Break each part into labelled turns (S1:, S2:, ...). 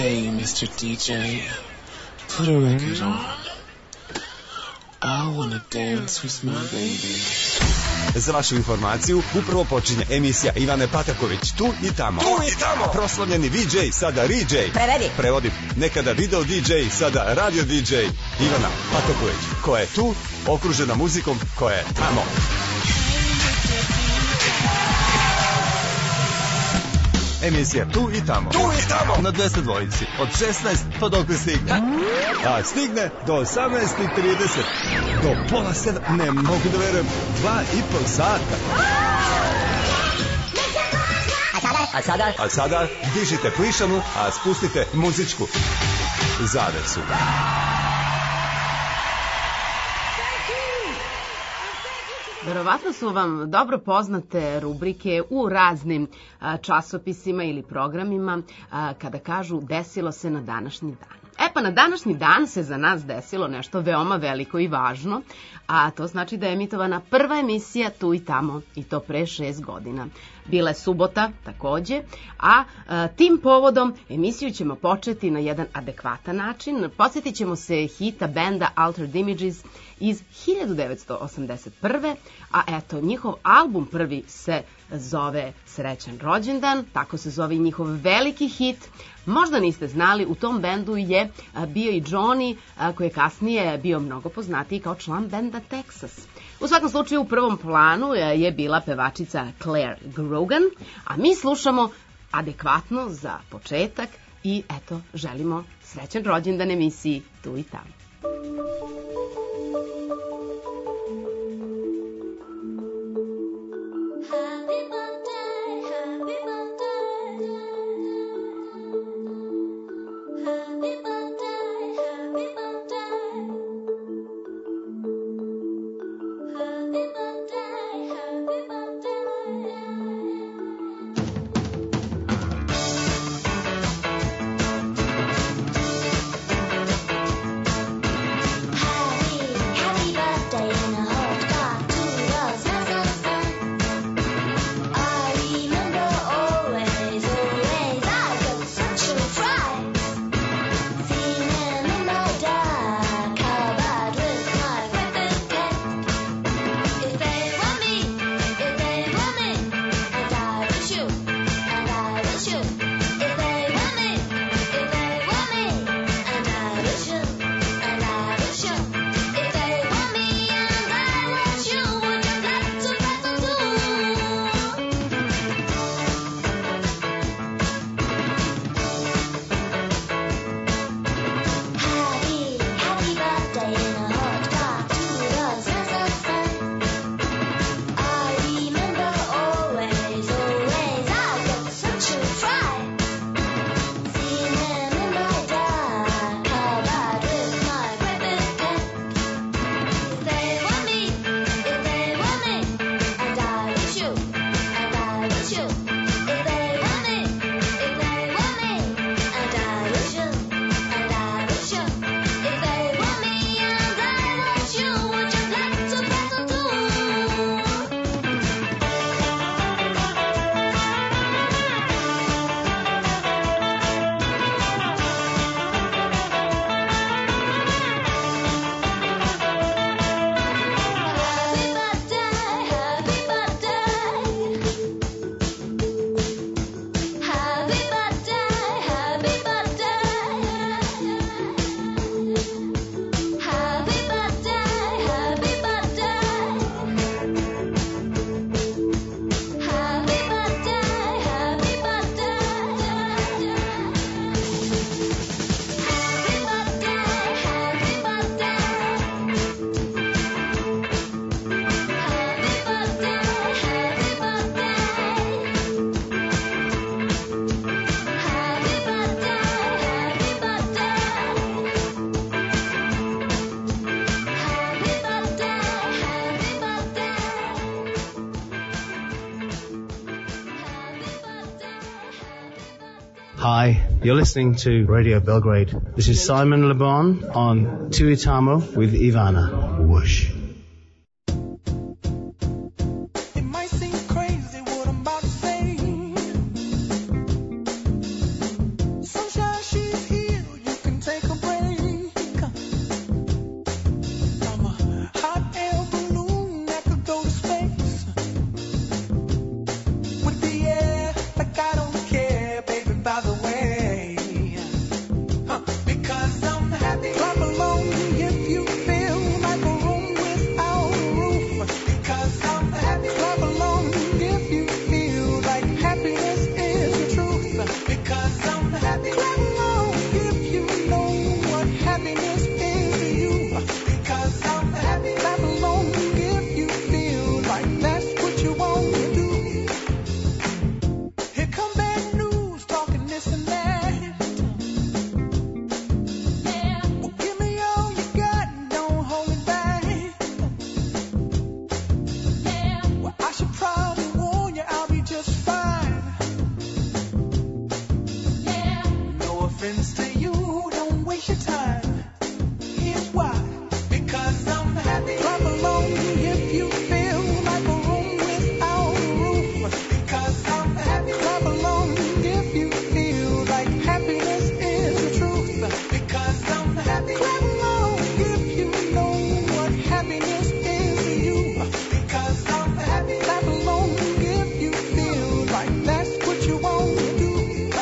S1: Hey, Mr. DJ, put a record on. I wanna dance with my baby.
S2: Za vašu informaciju, upravo počinje emisija Ivane Pataković, tu i tamo. Proslavljeni VJ, sada RJ. Prevodi. Nekada video DJ, sada radio DJ. Ivana Pataković, koja je tu, okružena muzikom koja je tamo. Emisija tu i tamo. Na 202 od 16 pa dok stigne. A stigne do 18:30. Do pola 7, ne mogu da verujem, 2,5 sata. A sada dižite plišanu, a spustite muzičku zavesu.
S3: Verovatno su vam dobro poznate rubrike u raznim časopisima ili programima kada kažu desilo se na današnji dan. Pa na današnji dan se za nas desilo nešto veoma veliko i važno, a to znači da je emitovana prva emisija Tu i tamo, i to pre 6 godina. Bila je subota takođe, a tim povodom emisiju ćemo početi na jedan adekvatan način. Podsjetit ćemo se hita benda Altered Images iz 1981. A eto, njihov album prvi se zove Srećan rođendan, tako se zove i njihov veliki hit. Možda niste znali, u tom bendu je bio i Johnny, koji je kasnije bio mnogo poznatiji kao član benda Texas. U svakom slučaju, u prvom planu je bila pevačica Claire Grogan, a mi slušamo adekvatno za početak i eto, želimo srećan rođendan emisiji Tu i tamo.
S4: Hi, you're listening to Radio Belgrade. This is Simon Le Bon on Tuitamo with Ivana. Whoosh.
S5: Sunshine, she's happens to you, don't waste your time. Here's why. Because I'm happy. Clap along if you feel like a room without a roof. Because I'm happy. Clap along if you feel like happiness is the truth. Because I'm happy. Clap along if you know what happiness is to you. Because I'm happy. Clap along if you feel like that's what you want to do.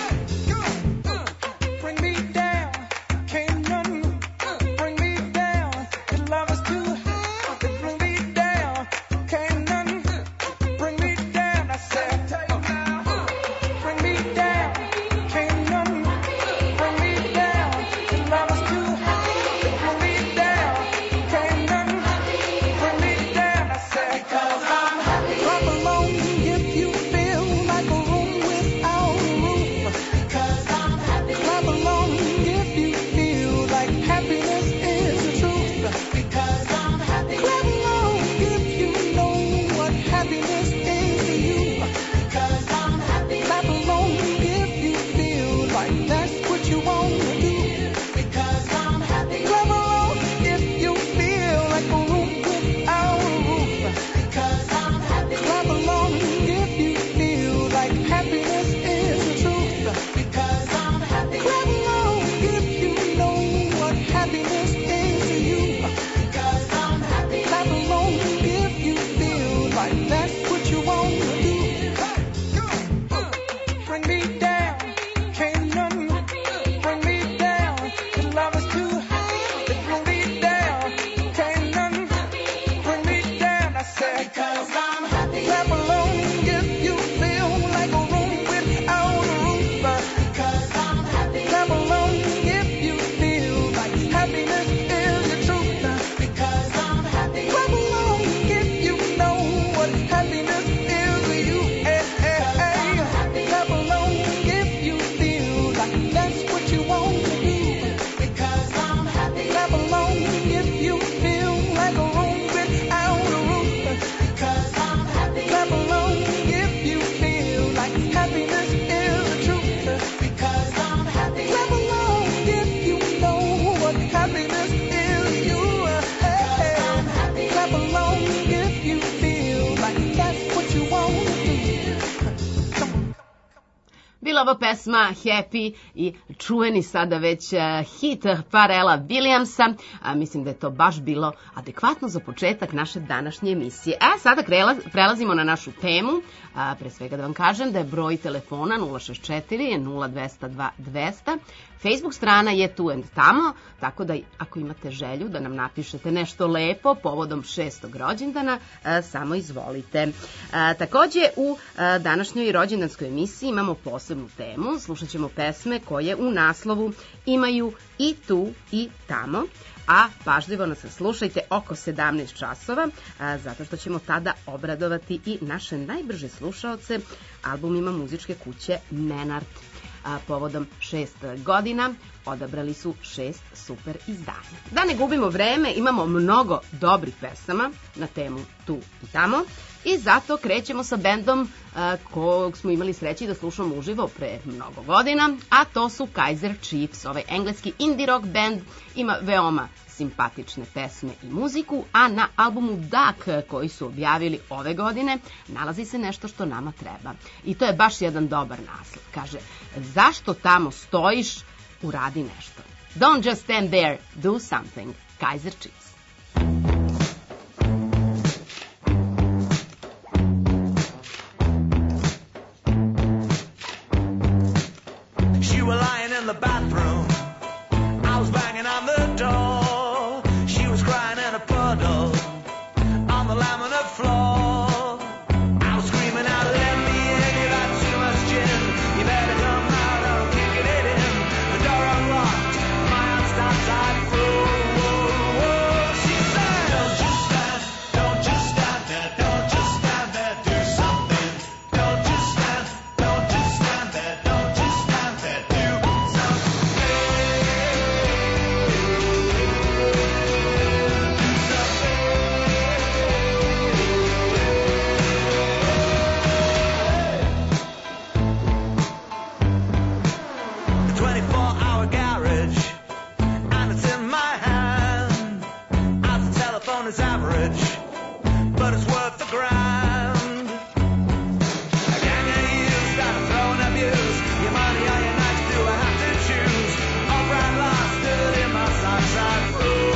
S5: Bring me down, can't nothing bring me down. Your love is too high to bring me down. Can't nothing bring me down. I said, bring me down, can't nothing bring me down. Your love is too high to bring me down. Can't nothing bring me down. I said, because I'm happy. Clap along if you feel like a room without a roof. Because I'm happy. Clap along if you feel like happiness is the truth. Because I'm happy. Clap along if you know what happiness is to you. Because I'm happy. Clap along if you feel like that's what you want to do. Because I'm happy. Clap along if you feel like a room without a roof. Because I'm happy. Clap along if you feel like happiness is the truth. Because I'm happy. Clap along if you know what happiness is to you. Because I'm happy. Clap along if you feel like that's what you want to do. Bring me down, can't nothing bring me down. Your love is too high to bring me down. Can't nothing bring me down. I said, because I'm happy. Clap along if you feel like a room without a roof. Because I'm happy. Clap along if you feel like happiness is the truth. Because I'm happy. Clap along if you know what happiness is to you. Hey, hey, hey. Clap along if you feel like that's what you want to do. Because I'm happy. Clap along if you feel like a room without a roof. Because I'm happy. Clap along if you feel like happiness is the truth. Because I'm happy. Clap along if you know what happiness is to you. Hey, I'm happy. Clap along if you feel like that's what you want to do.
S3: Bila ova pesma Happy i čuveni sada već hit Pharrella Williamsa. Mislim da je to baš bilo adekvatno za početak naše današnje emisije. A sada prelazimo na našu temu. Pre svega da vam kažem da je broj telefona 064 0202 200. Facebook strana je tu and tamo, tako da ako imate želju da nam napišete nešto lepo povodom 6. rođendana, samo izvolite. Takođe u današnjoj rođendanskoj emisiji imamo posebnu temu, slušat ćemo pesme koje u naslovu imaju i tu i tamo, a pažljivo nas slušajte oko 17 časova, zato što ćemo tada obradovati i naše najbrže slušaoce albumima muzičke kuće Menart. Povodom 6 godina odabrali su 6 super izdanja. Da ne gubimo vreme, imamo mnogo dobrih pesama na temu tu i tamo i zato krećemo sa bendom kog smo imali sreći da slušamo uživo pre mnogo godina, a to su Kaiser Chiefs. Ovaj engleski indie rock band ima veoma simpatične pesme i muziku, a na albumu Duck koji su objavili ove godine nalazi se nešto što nama treba. I to je baš jedan dobar naslov. Kaže, zašto tamo stojiš, uradi nešto. Don't just stand there, do something. Kaiser Chiefs.
S5: She was lying in the bathroom. I was banging on the door. She was crying in a puddle on the laminate floor. I was screaming out, let me in, you got too much gin. You better come out, I'm kicking it in. The door unlocked, my arms stopped, I flew. She said, don't just stand there, don't just stand there, do something. Don't just stand there, don't just stand there, do something. a garage, and it's in my hand. As the telephone is average, but it's worth the grind. A gang of years that are throw and abuse. Your money or your nights, do I have to choose? All bright lights stood in my side room.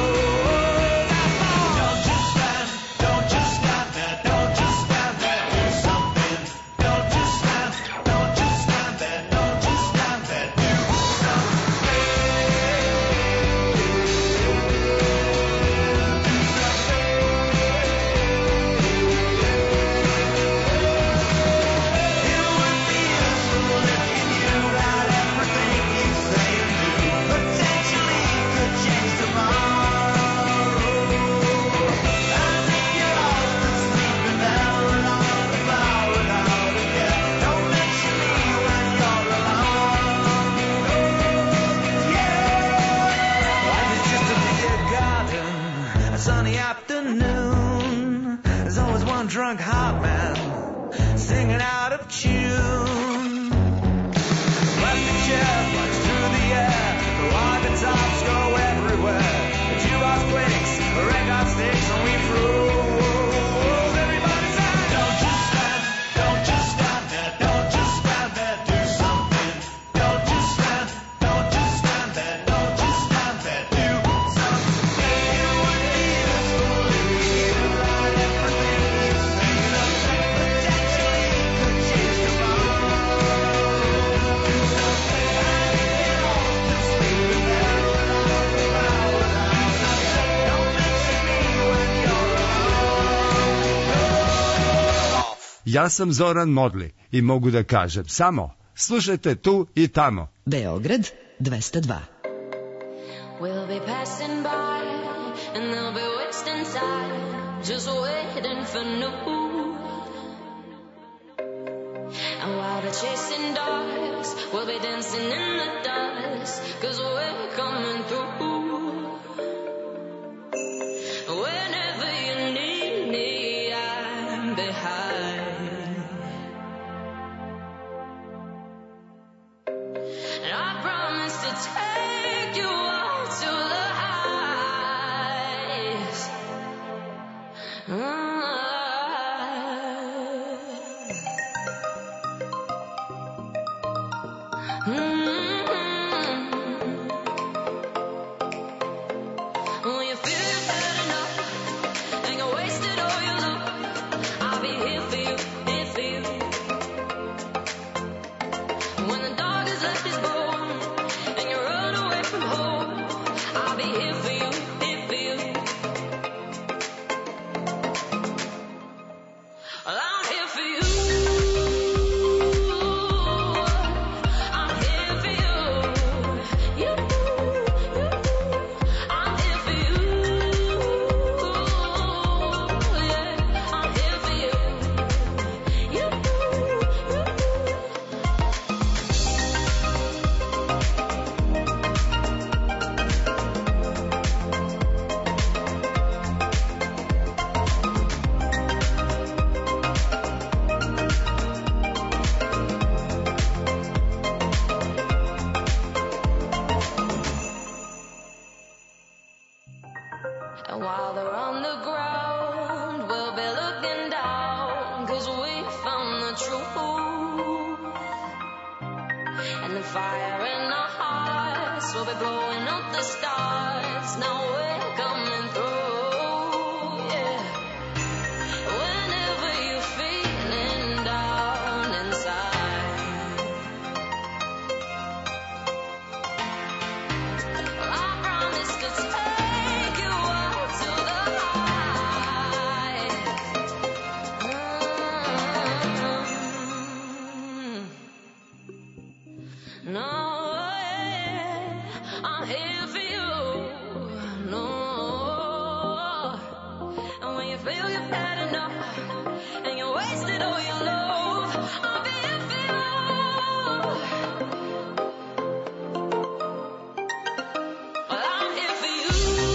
S5: Drunk hot man singing out of tune. Plastic chair flies through the air. The wire guitars go everywhere. The jukebox breaks, the record sticks, and we froze. Everybody say, don't just stand there, don't just stand there, do something. Don't just stand there, don't just stand there, do something. It would be useful if you write everything.
S2: Ja sam Zoran Modli i mogu da kažem samo slušajte tu i tamo.
S6: Beograd 202.
S7: We'll be passing by and they'll be wasting time just waiting for new. And while they're chasing dogs, we'll be dancing in the dust 'cause we're coming through. Whenever you need me, I'm behind. And I promise to take you all to the heights. When you feel you've had enough and you're wasted all your love, I'll be here for you, here for you. When the dog has left his bone and you run away from home, I'll be here for you, here for you. Well, I'm here for you. I'm here for you. You. I'm here for you. Yeah, I'm here for you. You. And while they're on the ground, we'll be looking down 'cause we found the truth. And the fire in our hearts will be blowing up the stars. Now we're coming through, yeah. Whenever you're feeling down inside, I promise to take you out to the heights. No, I'm here for you. No, and when you feel you've had enough and you wasted all your love, I'll be here for you. Well, I'm here for you.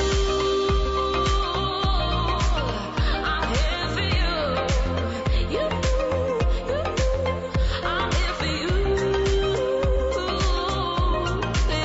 S7: I'm here for you. You. I'm here for you. Yeah,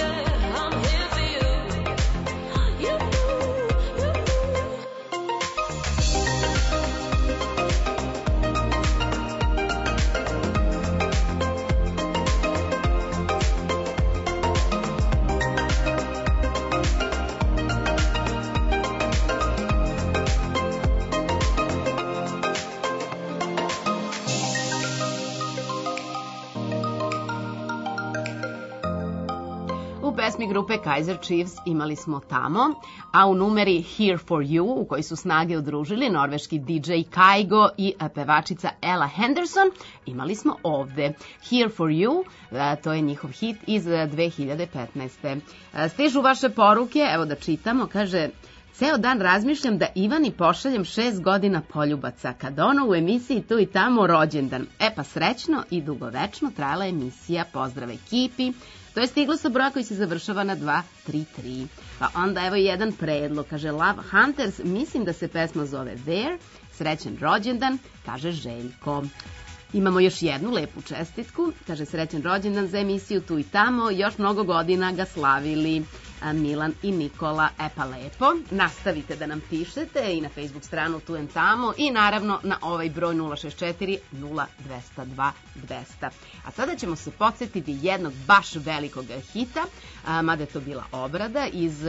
S3: U pesmi grupe Kaiser Chiefs imali smo Tamo, a u numeri Here for You, u kojoj su snage udružili norveški DJ Kygo i pevačica Ella Henderson, imali smo ovde Here for You, to je njihov hit iz 2015. Stižu vaše poruke, evo da čitamo, kaže... Ceo dan razmišljam da Ivani pošaljem 6 godina poljubaca, kad ono u emisiji Tu i tamo rođendan. E pa srećno i dugovečno trajala emisija, pozdrav ekipi. To je stiglo sa broja koji se završava na 233. Pa onda evo jedan predlog, kaže Love Hunters, mislim da se pesma zove There, srećan rođendan, kaže Željko. Imamo još jednu lepu čestitku, kaže srećan rođendan za emisiju Tu i tamo, još mnogo godina ga slavili Milan i Nikola. E pa lepo, nastavite da nam pišete i na Facebook stranu Tu i tamo i naravno na ovaj broj 064 0202 200. A sada ćemo se podsjetiti jednog baš velikog hita, mada je to bila obrada iz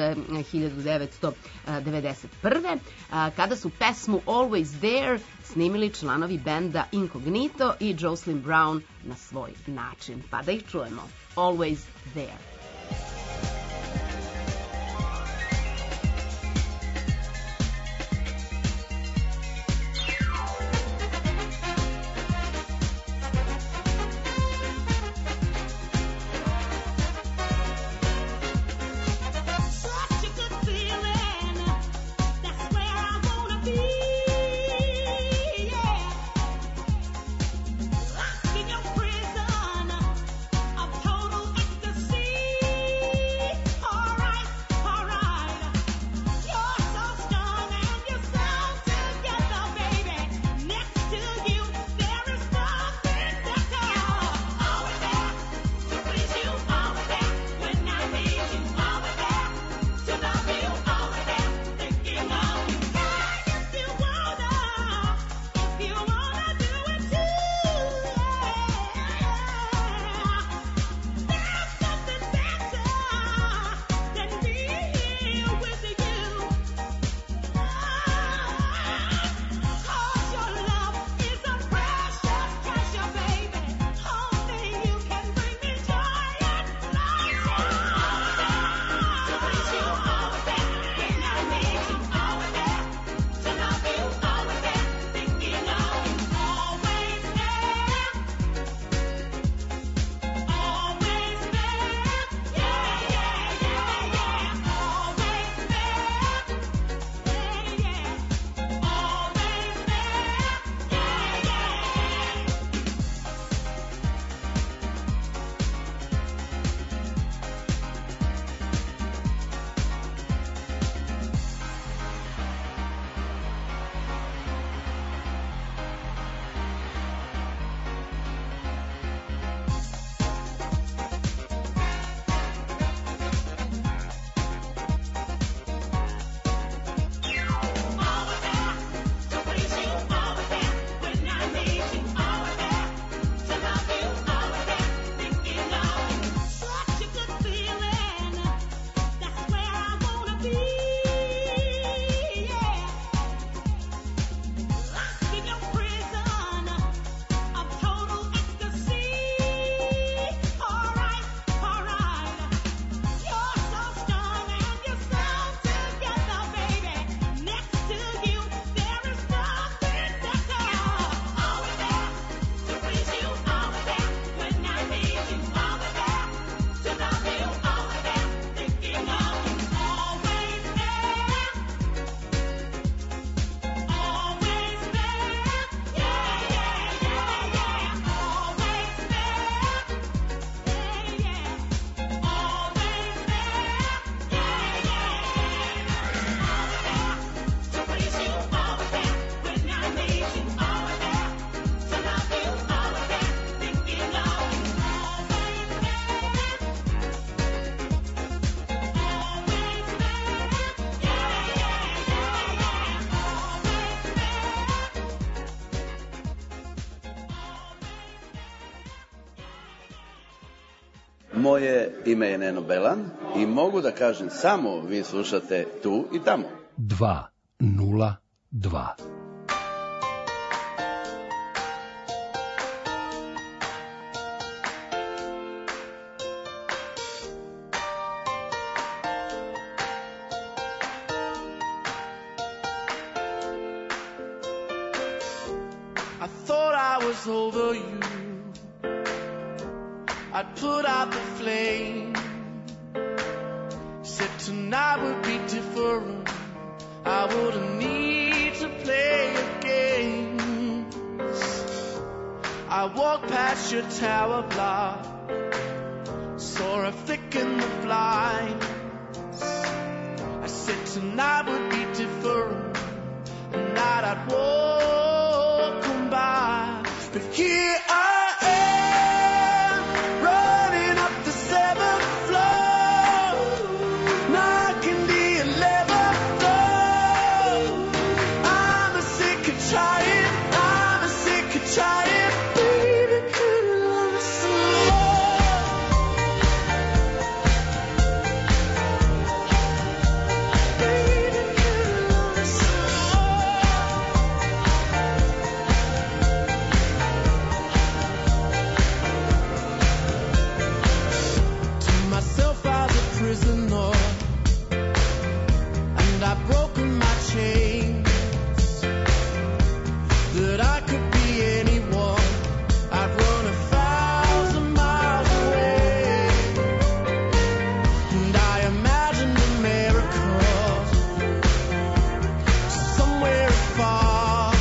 S3: 1991. Kada su pesmu Always There snimili članovi benda Incognito i Jocelyn Brown na svoj način. Pa da ih čujemo. Always There.
S8: Moje ime je Neno Belan i mogu da kažem samo vi slušate Tu i tamo.
S9: 202.
S5: I thought I was over you. I'd put out the flame. Said tonight would be different. I wouldn't need to play your games. I walked past your tower block, saw a flick in the blinds. I said tonight would be different, a night I'd walk on by. But here I am, running up the 7th floor, knocking the 11th door. I'm a sick of trying, I'm a sick of trying. Baby, could you love me some more? Baby, could you love me some more? To myself as a prisoner, and I've broken my chains, that I could be anyone. I'd run 1,000 miles away, and I imagined a miracle somewhere far,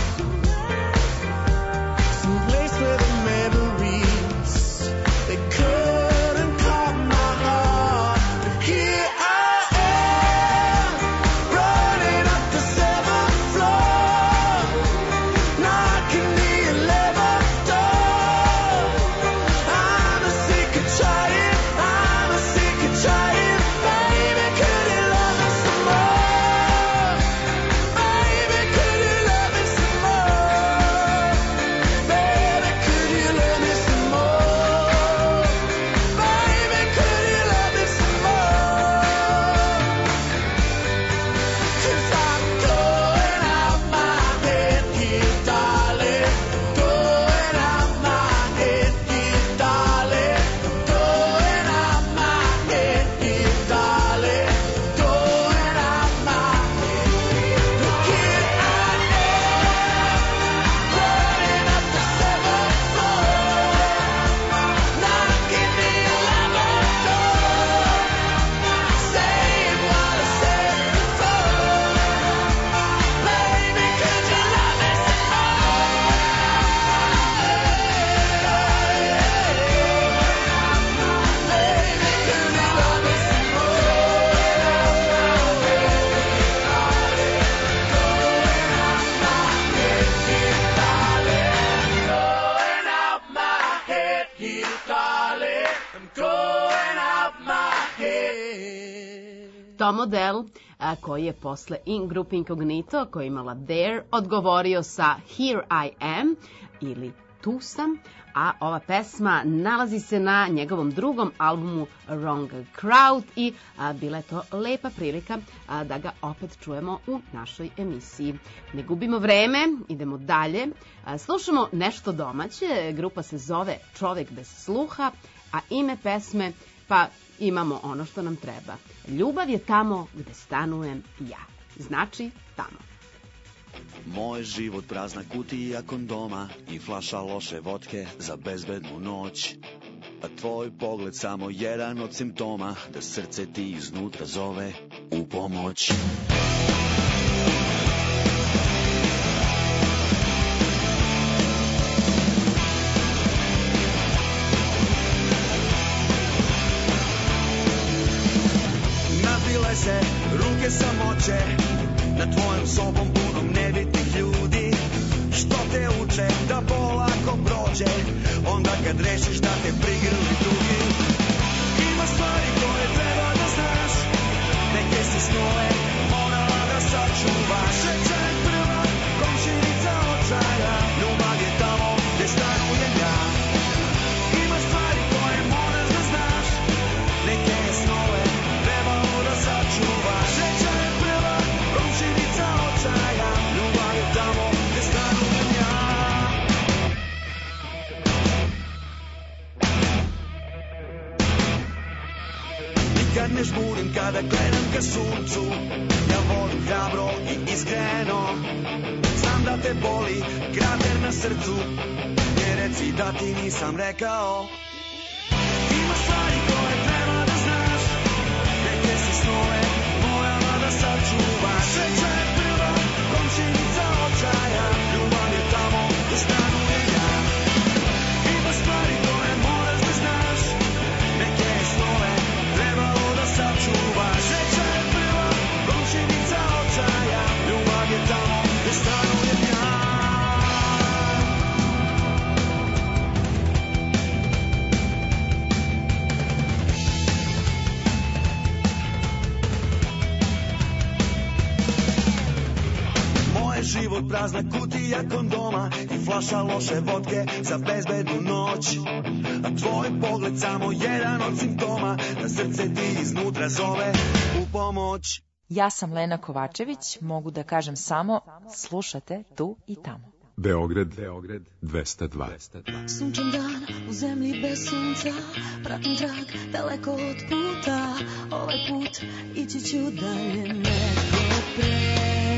S5: some place where the memories they couldn't calm my heart. But here I am, running up the 7th floor, knocking the 11th door. I'm a sick of trying, I'm a sick of trying. Baby, could you love me some more? Baby, could you love me some more? Baby, could you love me some more? Baby, could you love me some more? 'Cause I'm going out my head here, darling. Going out my head here, darling. Going out my head here, darling. Going out my head. Look here I am, running up the 7th floor, knocking the 11th door, saying what I said before. Baby, could you love me some more? Baby, could you love me some Going out my head here, darling. I'm going out my head.
S3: Tom Odell, koji je posle In Group Incognito, koja je imala There, odgovorio sa Here I Am ili Tu sam, a ova pesma nalazi se na njegovom drugom albumu Wrong Crowd i bila je to lepa prilika da ga opet čujemo u našoj emisiji. Ne gubimo vreme, idemo dalje. Slušamo nešto domaće, grupa se zove Čovek bez sluha, a ime pesme, pa imamo ono što nam treba. Ljubav je tamo gde stanujem ja. Znači tamo.
S9: Moj život prazna kutija kondoma i flaša loše vodke za bezbednu noć. A tvoj pogled samo jedan od simptoma da srce ti iznutra zove u pomoć. Napile se ruke samoće nad tvojom sobom punom nebitnih ljudi, što te uče da polako prođe onda kad rešiš da te prigrli drugi. Ima stvari koje treba da znaš, neke si snove morala da sačuvaš. Sreća je prva komšinica očaja, ljubav je tamo gde stanujem ja. Ima stvari koje moraš da znaš, neke snove trebalo da sačuvaš. Sreća je prva komšinica očaja, ljubav je tamo gde stanujem ja. Nikad ne žmurim kada gledam ka suncu, ja volim hrabro i iskreno. Znam da te boli krater na srcu, ne reci da ti nisam rekao. Ima stvari koje treba da znaš, neke si snove morala da sačuvaš. Sreća je prva komšinica očaja, ljubav je tamo gde stanuje ja. Ima stvari koje moraš da znaš, neke snove trebalo da sačuvaš. Sreća je prva komšinica očaja, ljubav je tamo gde stanuje ja. Život prazna kutija kondoma i flaša loše vodke za bezbednu noć. A tvoj pogled samo jedan od simptoma da srce ti iznutra zove u pomoć.
S10: Ja sam Lena Kovačević, mogu da kažem samo slušate tu i tamo.
S2: Beograd 202.
S11: Sunčan dan u zemlji bez sunca, pratim trag daleko od puta. Ovaj put ići ću dalje nego pre.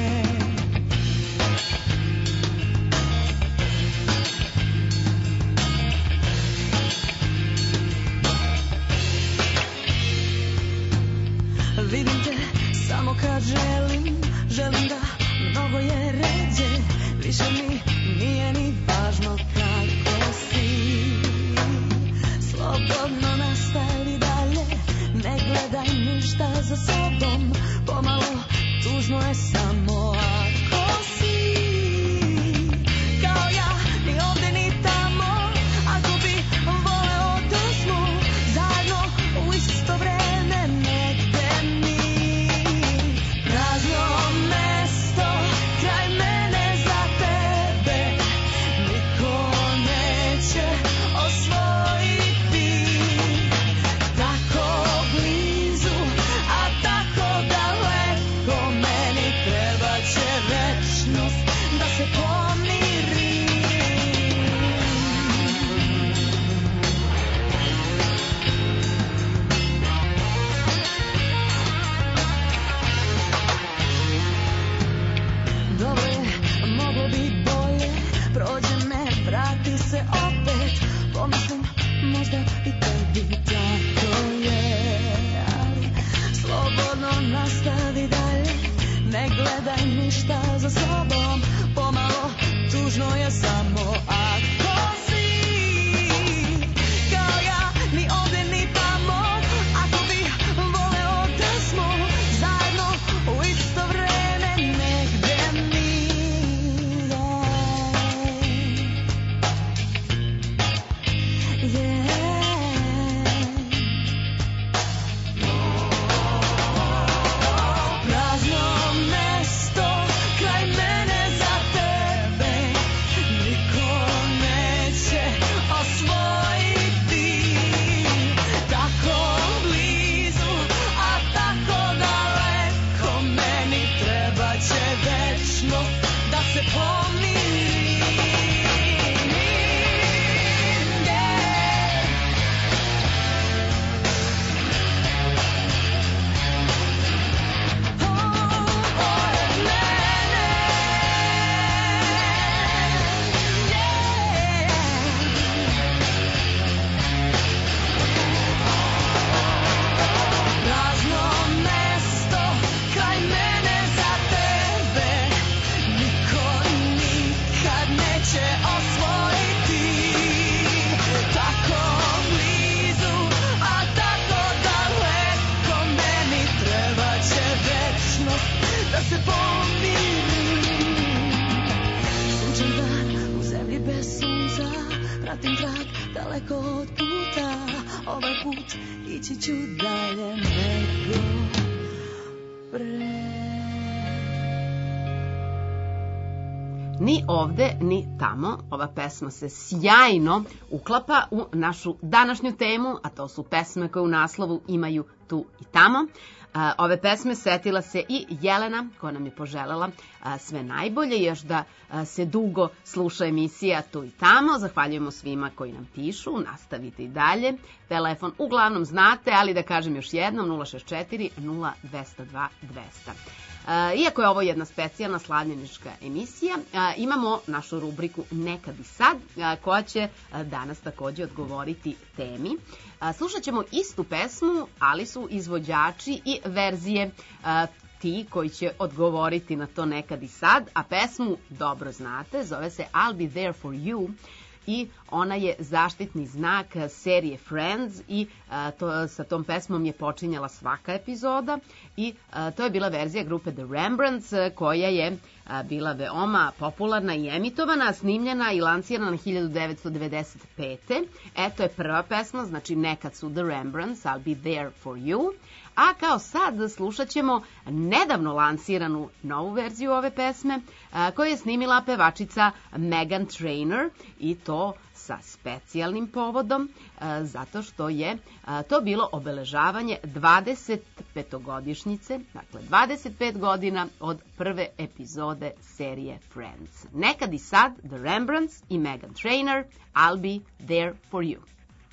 S11: Vidim te samo kad želim da mnogo je ređe, više mi nije ni važno kako si. Slobodno nastavi dalje, ne gledaj ništa za sobom, pomalo tužno je samo ako si. Kao ja, ni ovde ni tamo, ako bi voleo da smo zajedno u isto vreme. Možda i tebi tako je, ali slobodno nastavi dalje, ne gledaj ništa za sobom, pomalo tužno je samo ako si. Kao ja, ni ovde ni tamo, ako bi voleo da smo zajedno u isto vreme negde mi. Pratim trag daleko od puta, ovaj put ići ću dalje nego pre.
S3: Ni ovde, ni tamo. Ova pesma se sjajno uklapa u našu današnju temu, a to su pesme koje u naslovu imaju tu i tamo. Ove pesme setila se i Jelena, koja nam je poželela sve najbolje, još da se dugo sluša emisija tu i tamo. Zahvaljujemo svima koji nam pišu, nastavite i dalje. Telefon uglavnom znate, ali da kažem još jednom, 064 0202 200. Iako je ovo jedna specijalna slavljenička emisija, imamo našu rubriku Nekad i sad, koja će danas takođe odgovoriti temi. Slušat ćemo istu pesmu, ali su izvođači i verzije ti koji će odgovoriti na to nekad i sad, a pesmu dobro znate, zove se I'll Be There For You, i ona je zaštitni znak serije Friends i sa tom pesmom je počinjala svaka epizoda i to je bila verzija grupe The Rembrandts koja je bila veoma popularna i emitovana, snimljena i lansirana 1995. Eto je prva pesma, znači nekad su The Rembrandts, I'll Be There For You. A kao sad slušat ćemo nedavno lansiranu novu verziju ove pesme koju je snimila pevačica Meghan Trainor i to sa specijalnim povodom zato što je to bilo obeležavanje 25-godišnjice, dakle 25 godina od prve epizode serije Friends. Nekad i sad The Rembrandts i Meghan Trainor, I'll Be There For You.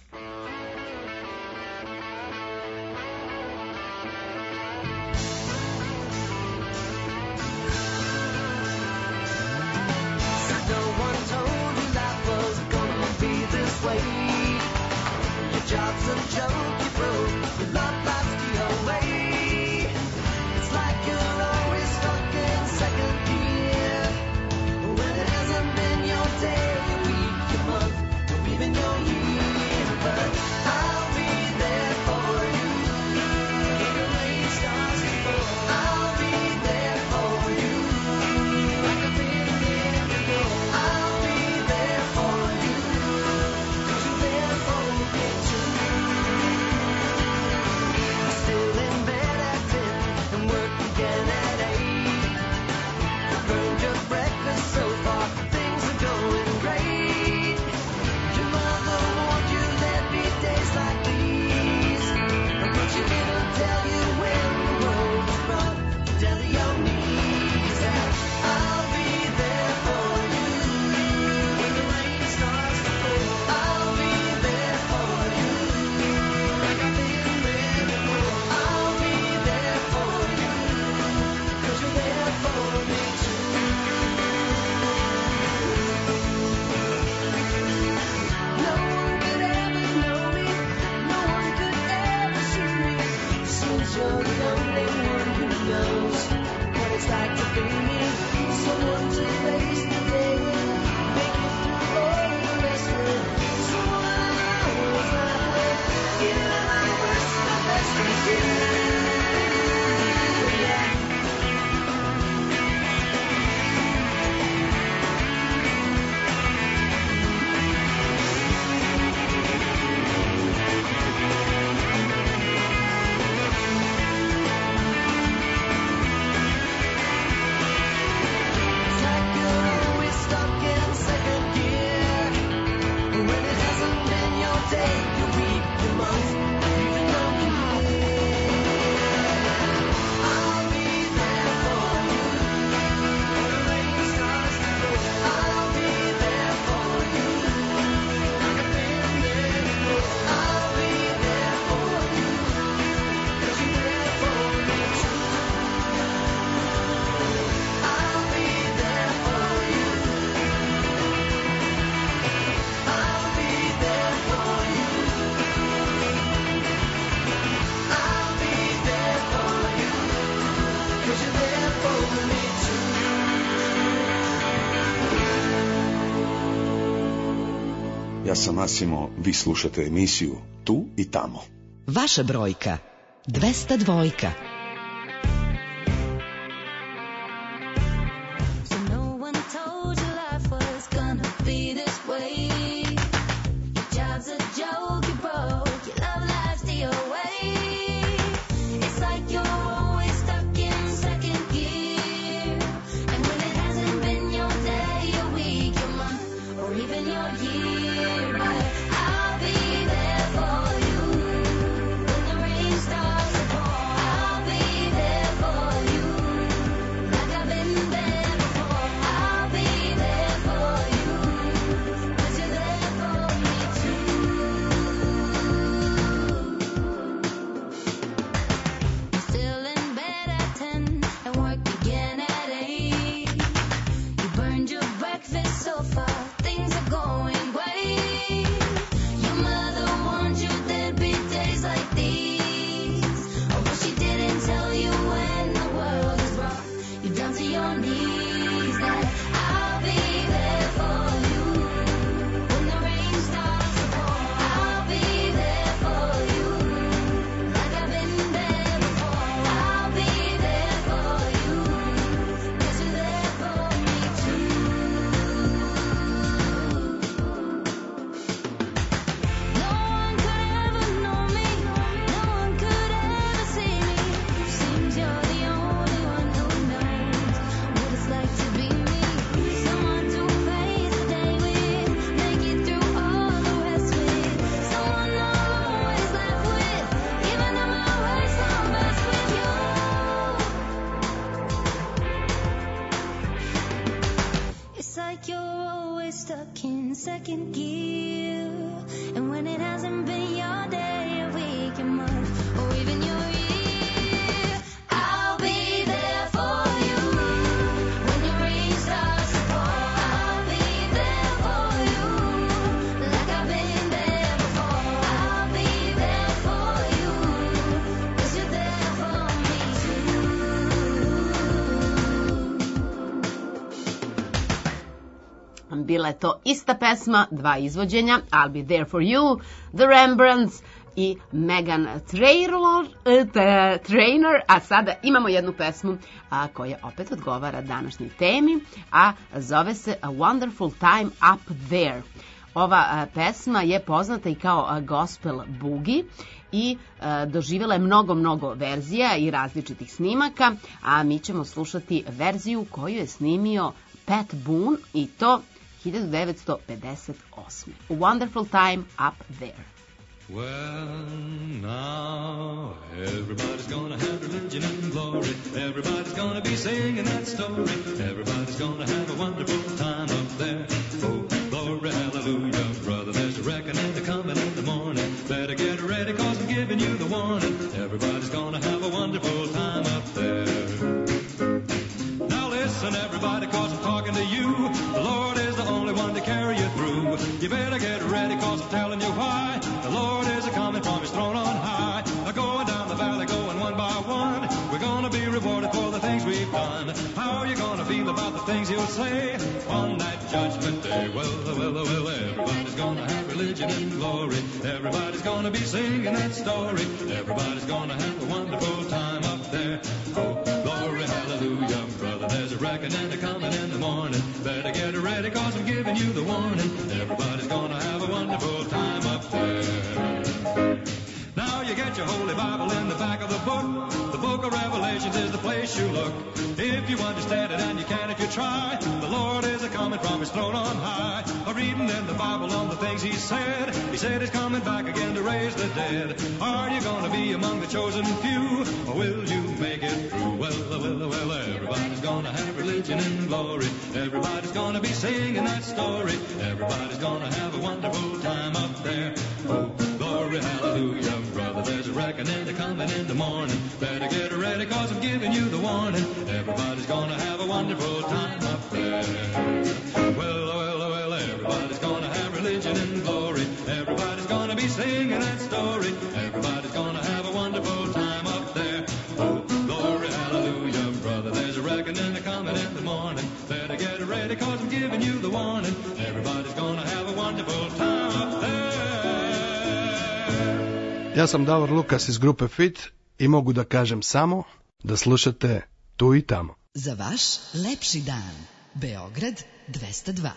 S9: Your job's a joke, you broke. Your love life's the away. It's like you're always stuck in second gear. When it hasn't been your day, your week, your month, or even your year. But I'll be there for you. When the rain starts to fall, I'll be there for you. Like I've been there before. I'll be there for you. 'Cause you're there for me too. Still in bed at 10 and work again at 8. I've earned your breakfast so far, things are going great. Your mother warned you there'd be days like these, but she didn't tell you when the road was rough, down to your knees. And I'll be there for you when the rain starts to fall. I'll be there for you like I've been there before. I'll be there for you 'cause you're there for me too. No one could ever know me, no one could ever see me. Seems you're the only one who knows what it's like to be me. Someone to face the day, make it through all the rest of it. Someone I always laugh with, even at my worst, the best is you. Yeah. It's like you're always stuck in second gear. When it hasn't been your day, your week, your month, even your year. I'll be there for you. When the rain starts to fall, I'll be there for you. Like I've been there before. I'll be there for you 'cause you're there for me too. I'll be there for you. I'll be there for you. I'll be there for you 'cause you're there for me too.
S2: Ja sam Asimo, vi slušate emisiju Tu i tamo.
S6: Vaša brojka 202.
S11: So no one told you life was gonna be this way. Your job's a joke, you broke. Your love life's the away. It's like you're always stuck in second gear. And when it hasn't been your day, your week, your month, or even your year, but I'll be there for you when the rain starts
S3: bila je to ista pesma, dva izvođenja, I'll Be There For You, The Rembrandts i Meghan Trainor, a sada imamo jednu pesmu koja opet odgovara današnjoj temi, a zove se A Wonderful Time Up There. Ova pesma je poznata i kao gospel boogie i doživjela je mnogo verzija i različitih snimaka, a mi ćemo slušati verziju koju je snimio Pat Boone i to 1958. A Wonderful Time Up There.
S12: Well, now everybody's gonna have religion and glory. Everybody's gonna be singing that story. Everybody's gonna have a wonderful time up there. Oh, glory, hallelujah, brother. There's a reckoning coming in the morning. Better get ready, 'cause I'm giving you the warning. Everybody's gonna have a wonderful time up there. Now listen, everybody, 'cause I'm talking to you. The Lord is the only one to carry you through. You better get ready, 'cause I'm telling you why. The Lord is a-coming from His throne on high. Going down the valley, going one by one. We're gonna be rewarded for the things we've done. How are you gonna feel about the things you'll say on that judgment day? Well, everybody's gonna have religion and glory. Everybody's gonna be singing that story. Everybody's gonna have a wonderful time up there. Oh, glory, hallelujah, brother. There's a reckoning coming in the morning. Better get ready, 'cause I'm giving you the warning. Everybody's gonna have a wonderful time up there. Now you get your Holy Bible in the back of the book. The book of Revelations is the place you look. If you understand it, and you can if you try, the Lord is a-coming from His throne on high. A-reading in the Bible on the things He said. He said He's coming back again to raise the dead. Are you gonna be among the chosen few, or will you make it through? Well, everybody's gonna have religion and glory. Everybody's gonna be singing that story. Everybody's gonna have a wonderful time up there. Oh, glory, hallelujah, brother. There's a reckoning coming in the morning. Better get ready, 'cause I'm giving you the warning. Everybody's gonna have a wonderful time up there. Well, everybody's gonna have religion and glory. Everybody's gonna be singing that story. Everybody's gonna have a wonderful time up there. Oh, glory, hallelujah, brother. There's a reckoning coming in the morning. Better get ready, 'cause I'm giving you the warning. Everybody's gonna have a wonderful time up there.
S13: Ja sam Davor Lukas iz grupe Fit i mogu da kažem samo da slušate Tu i tamo.
S6: Za vaš lepši dan. Beograd 202.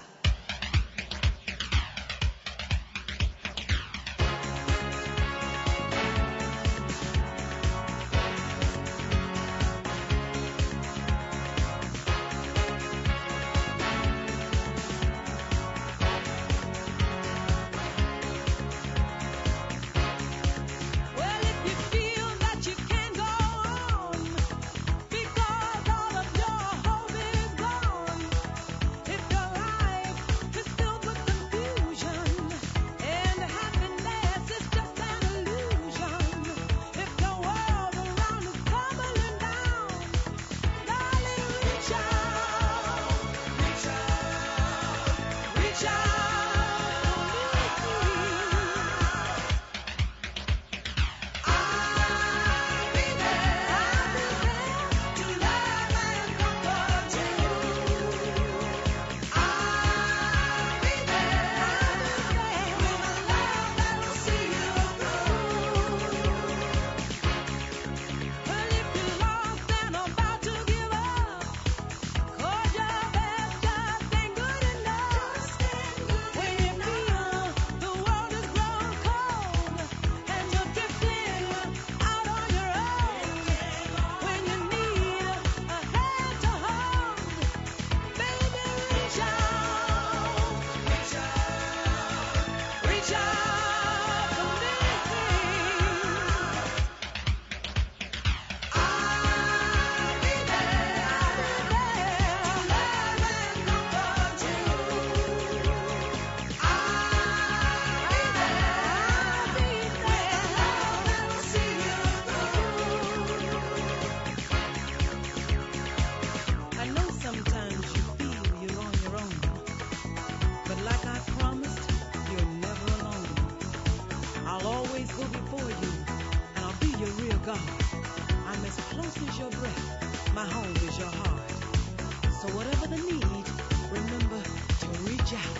S11: My home is your heart. So whatever the need, remember to reach out.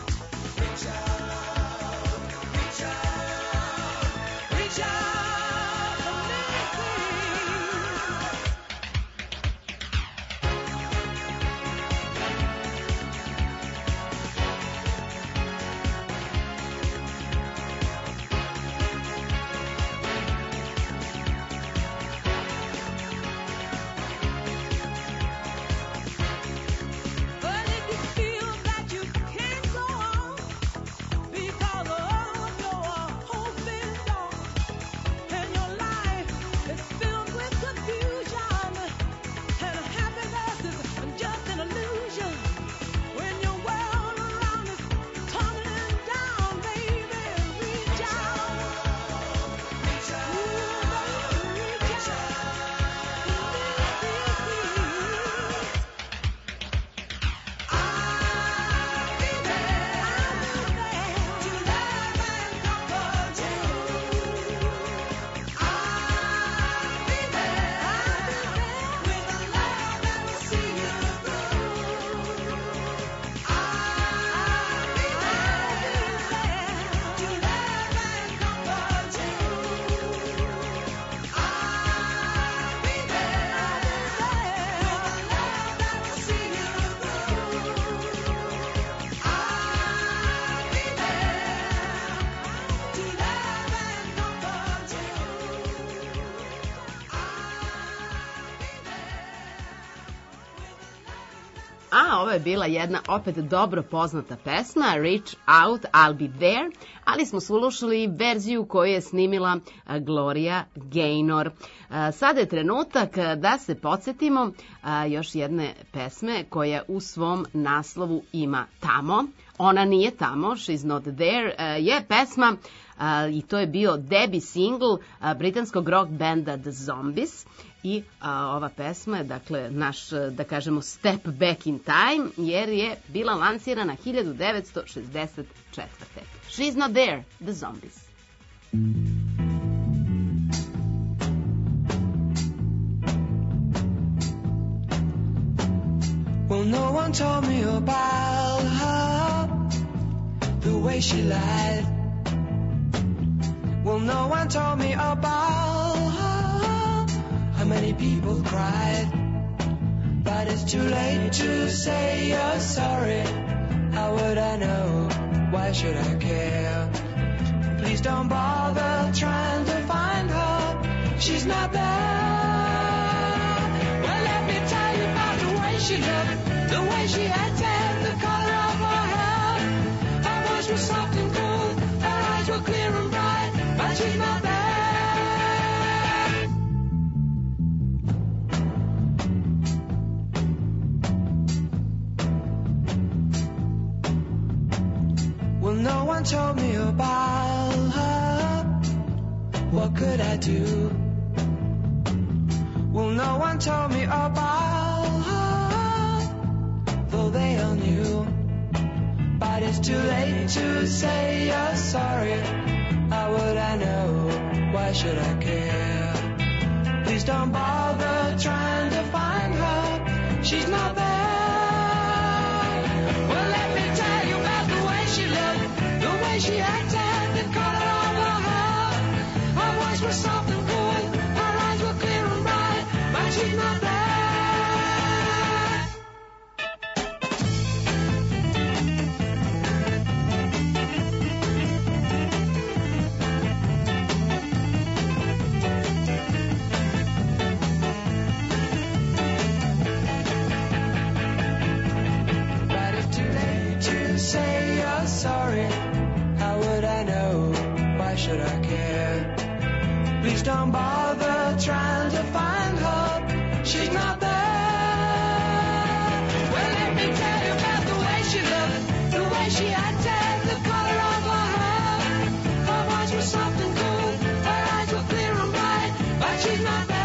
S3: A ovo je bila jedna opet dobro poznata pesma, Reach Out, I'll Be There, ali smo slušali verziju koju je snimila Gloria Gaynor. Sada je trenutak da se podsjetimo još jedne pesme koja u svom naslovu ima tamo. Ona nije tamo, She's Not There, je pesma i to je bio debut single britanskog rock benda The Zombies. I ova pesma je, dakle, naš, da kažemo, step back in time, jer je bila lansirana 1964. She's Not There, The Zombies.
S9: Well, no one told me about her, the way she lied. Well, no one told me about her, how many people cried. But it's too late to say you're sorry. How would I know? Why should I care? Please don't bother trying to find her. She's not there. Well, let me tell you about the way she looked, the way she acted, the color of her hair. Her voice was soft and cool, her eyes were clear and bright, but she's not there. Well, no one told me about her. What could I do? Well, no one told me about her, though they all knew. But it's too late to say you're sorry. How would I know? Why should I care? Please don't bother trying to find her. She's not there. Well, let me tell you about the way she looked, the way she acted, the color of her hair. Her voice was soft and cool, her eyes were clear and bright, but she's not there. But it's too late to say you're sorry. How would I know? Why should I care? Please don't bother trying to find her. She's not there. Well, let me tell you about the way she looked, the way she acted, the color of her hair. Her voice was soft and cool, her eyes were clear and bright, but she's not there.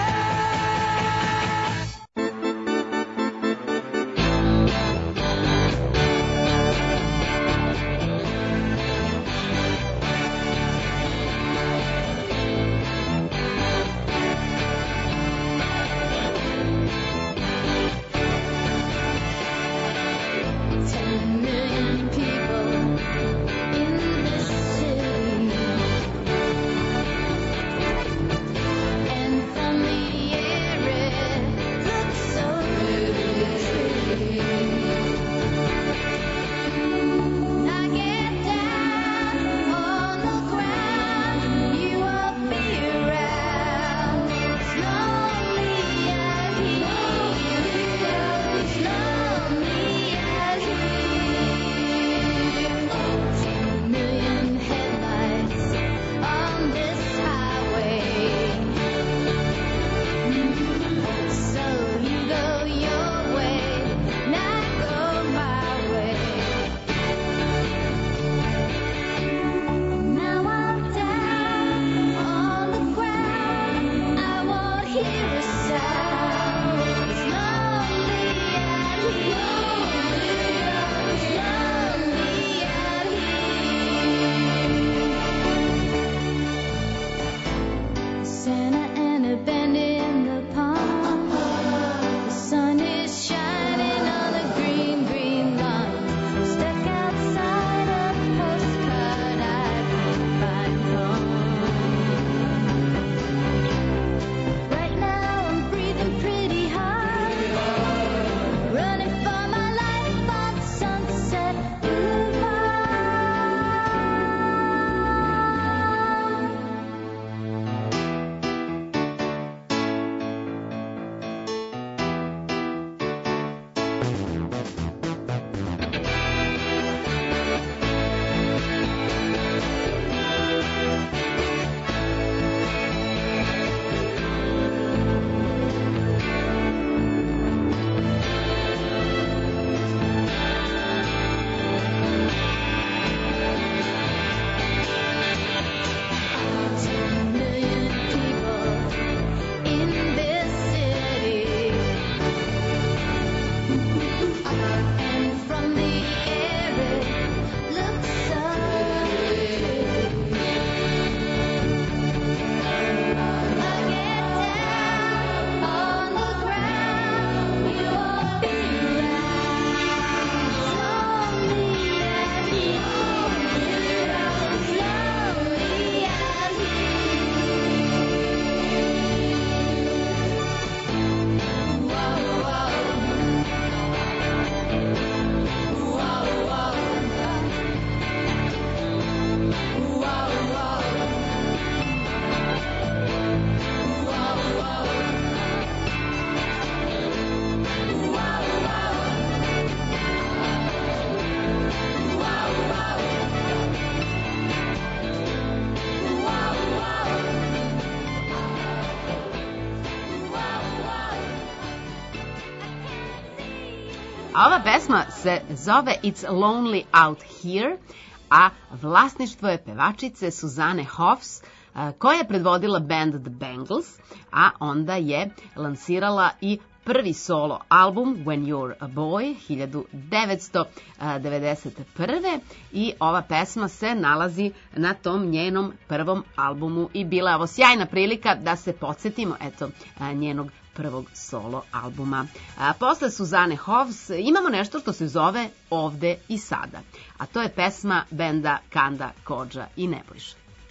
S3: A ova pesma se zove It's Lonely Out Here, a vlasništvo je pevačice Suzanne Hoffs, koja je predvodila band The Bangles, a onda je lansirala i prvi solo album When You're a Boy 1991. I ova pesma se nalazi na tom njenom prvom albumu i bila je ovo sjajna prilika da se podsjetimo njenog prvog solo albuma. Posle Suzanne Hoffs imamo nešto što se zove Ovde i sada, a to je pesma benda Kanda, Kodža i Nebojša.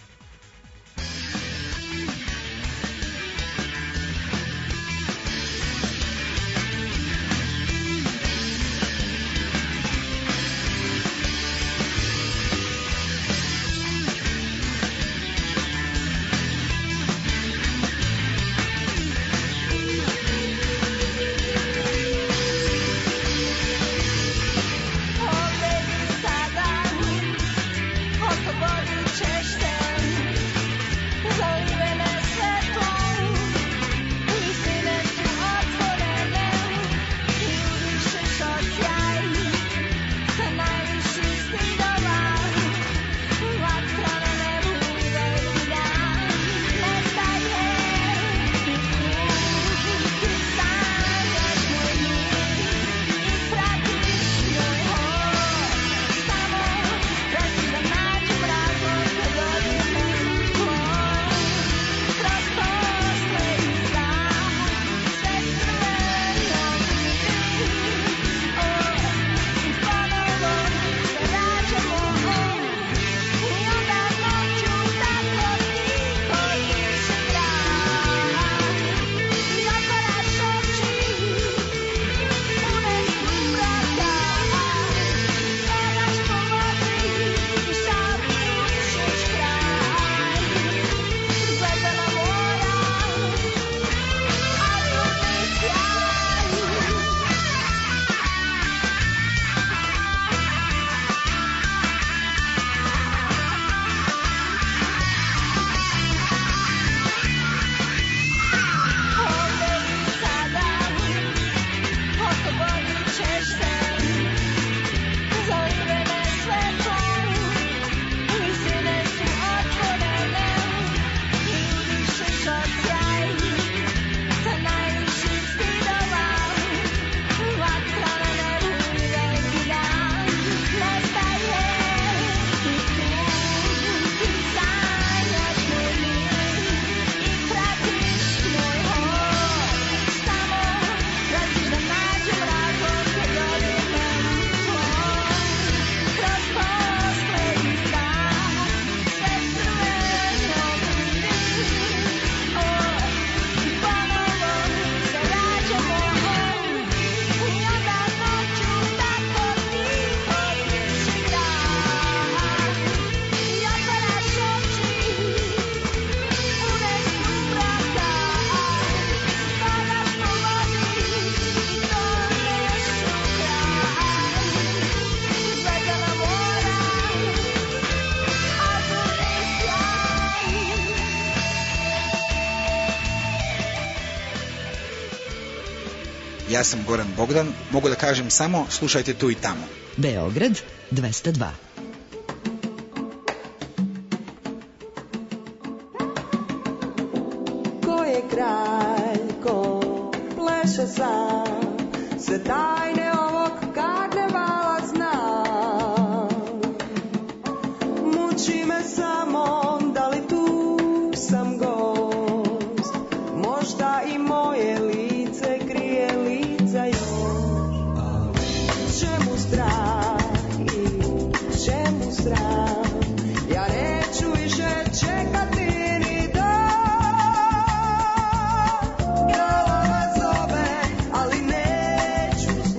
S14: Ja sam Goran Bogdan, mogu da kažem samo slušajte tu i tamo.
S6: Beograd 202.
S15: Ko je kralj, ko pleše sam, sve tajne ovog karnevala znam. Muči me samo da li tu sam gost, možda i moje lice krije lica još. Čemu strah i čemu sram, ja neću više čekati ni dan. Glava zove, ali neću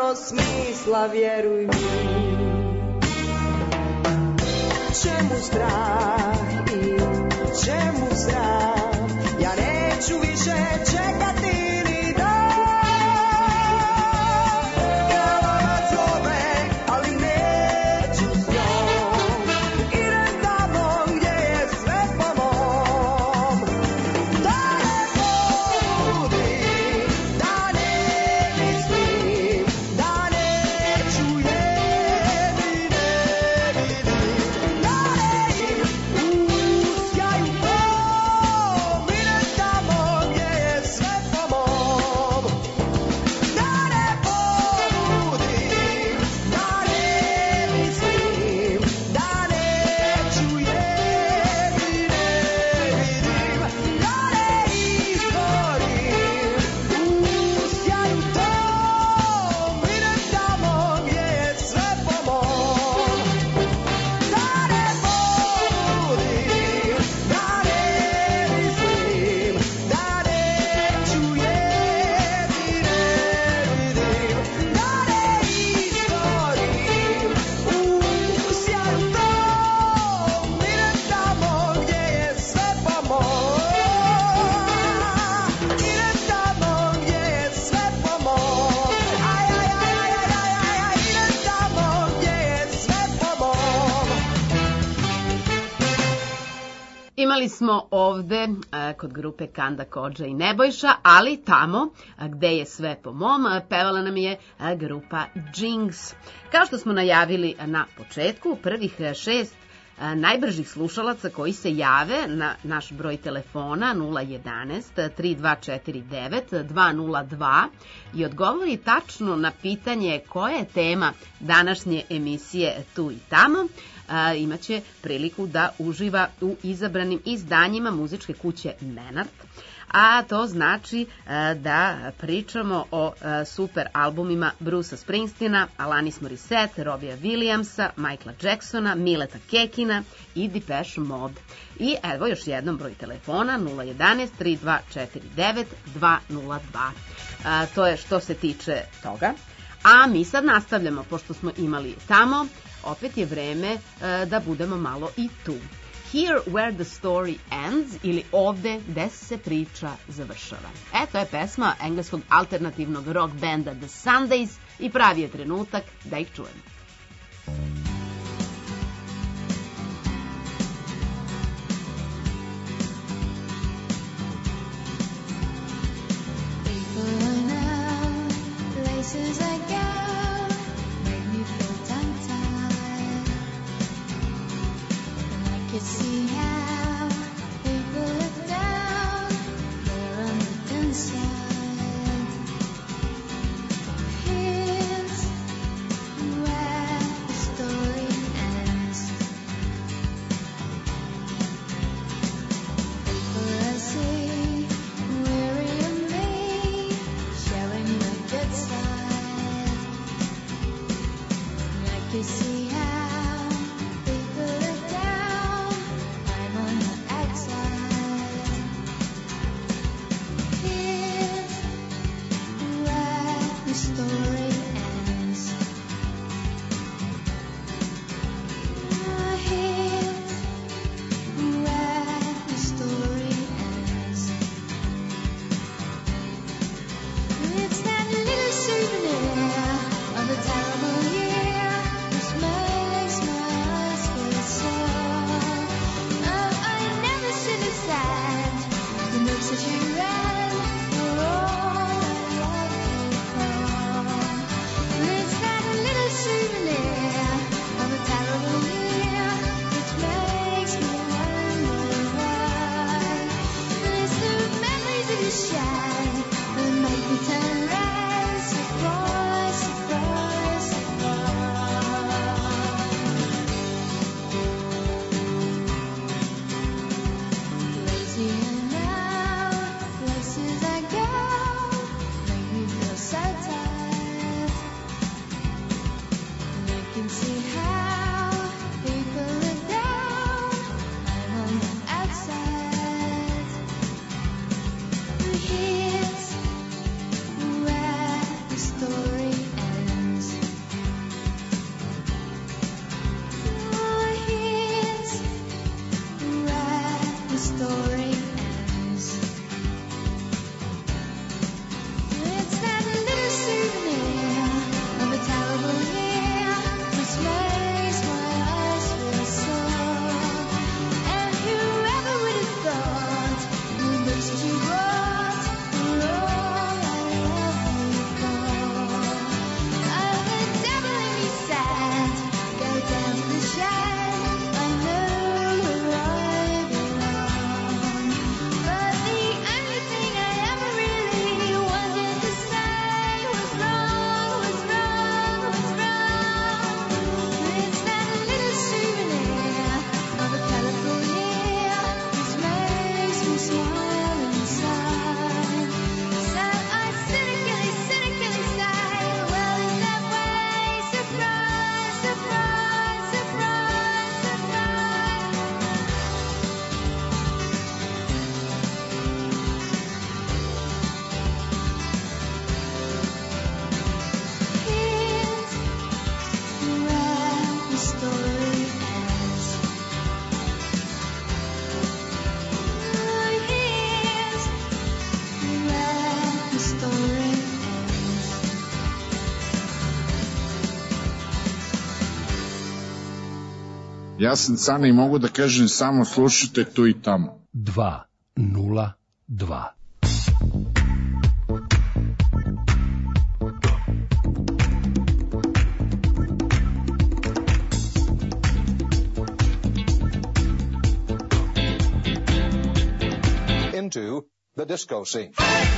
S15: puno smisla, vjeruj mi. Čemu strah i čemu sram, ja neću više čekati ni dan. Glava zove, ali neću s njom, idem tamo gdje je sve po mom. Da ne pobudim, da ne mislim, da neću je ni ne vidim. Da ne uskaju pom, idem tamo gdje je sve po mom. Da ne pobudim, da ne mislim, da neću je ni ne vidim. Da ne izgorim u sjaju tom, idem tamo gdje je sve po mom. Da ne pobudim, da ne mislim, da neću je ni ne vidim. Da ne izgorim u sjaju tom, idem tamo gdje je sve po mom. Idem tamo gdje je sve po mom. Aj, aj, aj, aj, aj, aj, aj, idem tamo gdje je sve po mom.
S3: Imali smo ovde kod grupe Kanda Kodža i Nebojša, ali tamo gde je sve po mom, pevala nam je grupa Jinx. Kao što smo najavili na početku, prvih 6 najbržih slušalaca koji se jave na naš broj telefona 011 3249 202 i odgovori tačno na pitanje koja je tema današnje emisije Tu i tamo, imaće priliku da uživa u izabranim izdanjima muzičke kuće Menard, a to znači da pričamo o super albumima Brucea Springsteena, Alanis Morissette, Robbie'a Williamsa, Michaela Jacksona, Mileta Kekina i Depeche Mode. I evo još jednom broj telefona 011 3249 202. To je što se tiče toga. A mi sad nastavljamo, pošto smo imali tamo, opet je vreme da budemo malo i tu. Here where the story ends, ili ovde gde se priča završava. To je pesma engleskog alternativnog rock benda The Sundays i pravi je trenutak da ih čujemo.
S11: Places I go make me feel tongue-tied, and I can see how people look down there on the inside. Here's where
S16: Ja sam Cane i mogu da kažem samo slušajte tu i tamo.
S17: 202.
S18: Into the disco scene.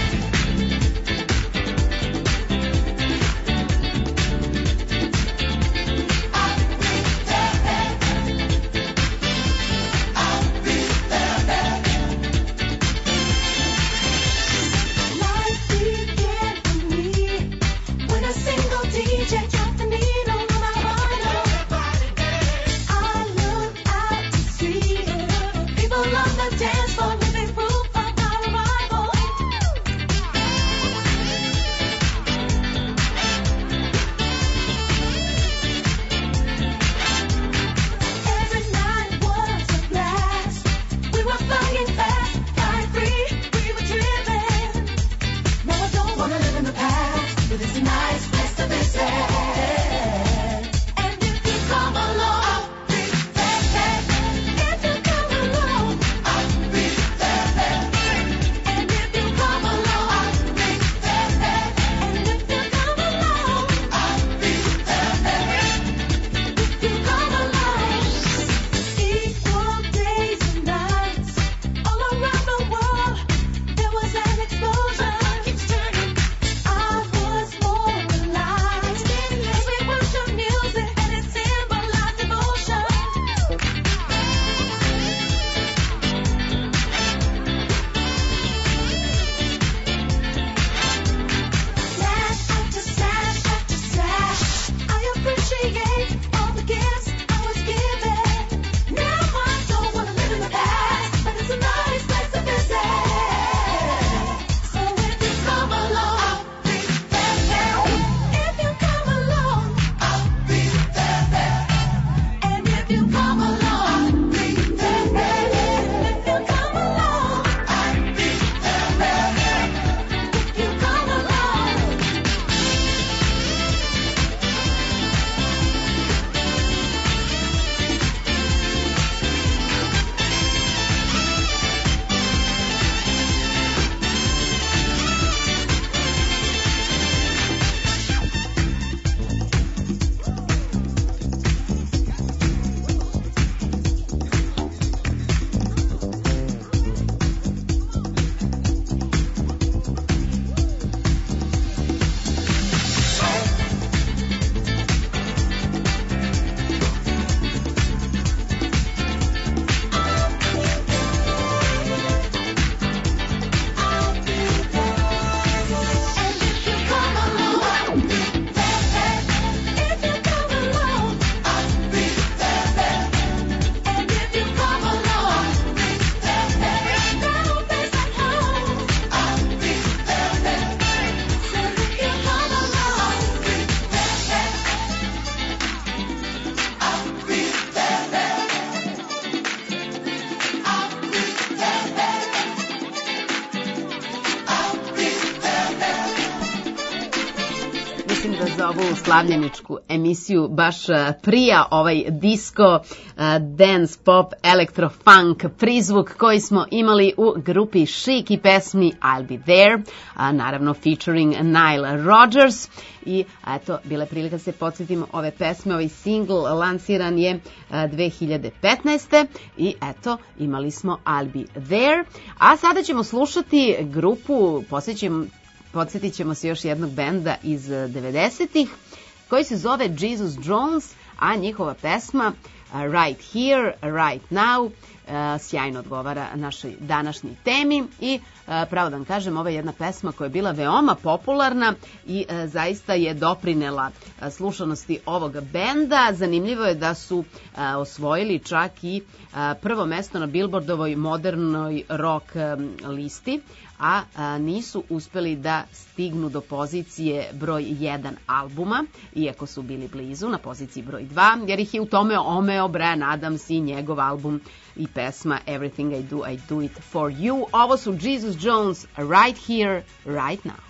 S3: Za ovu slavljeničku emisiju baš prija ovaj disco, dance, pop, electro, funk prizvuk koji smo imali u grupi Chic i pesmi I'll Be There, naravno featuring Nile Rodgers. I eto, bila je prilika da se podsjetimo ove pesme, ovaj single lansiran je 2015. I eto, imali smo I'll Be There. A sada ćemo slušati grupu, podsjetit ćemo se još jednog benda iz 90-ih koji se zove Jesus Jones, a njihova pesma Right Here, Right Now sjajno odgovara našoj današnjoj temi i pravo da vam kažem, ovo je jedna pesma koja je bila veoma popularna i zaista je doprinela slušanosti ovog benda. Zanimljivo je da su osvojili čak i prvo mesto na Billboardovoj modernoj rock listi, a nisu uspeli da stignu do pozicije broj 1 albuma, iako su bili blizu na poziciji broj 2, jer ih je u tome omeo Bryan Adams i njegov album i pesma Everything I Do It For You. Ovo su Jesus Jones, Right Here, Right Now.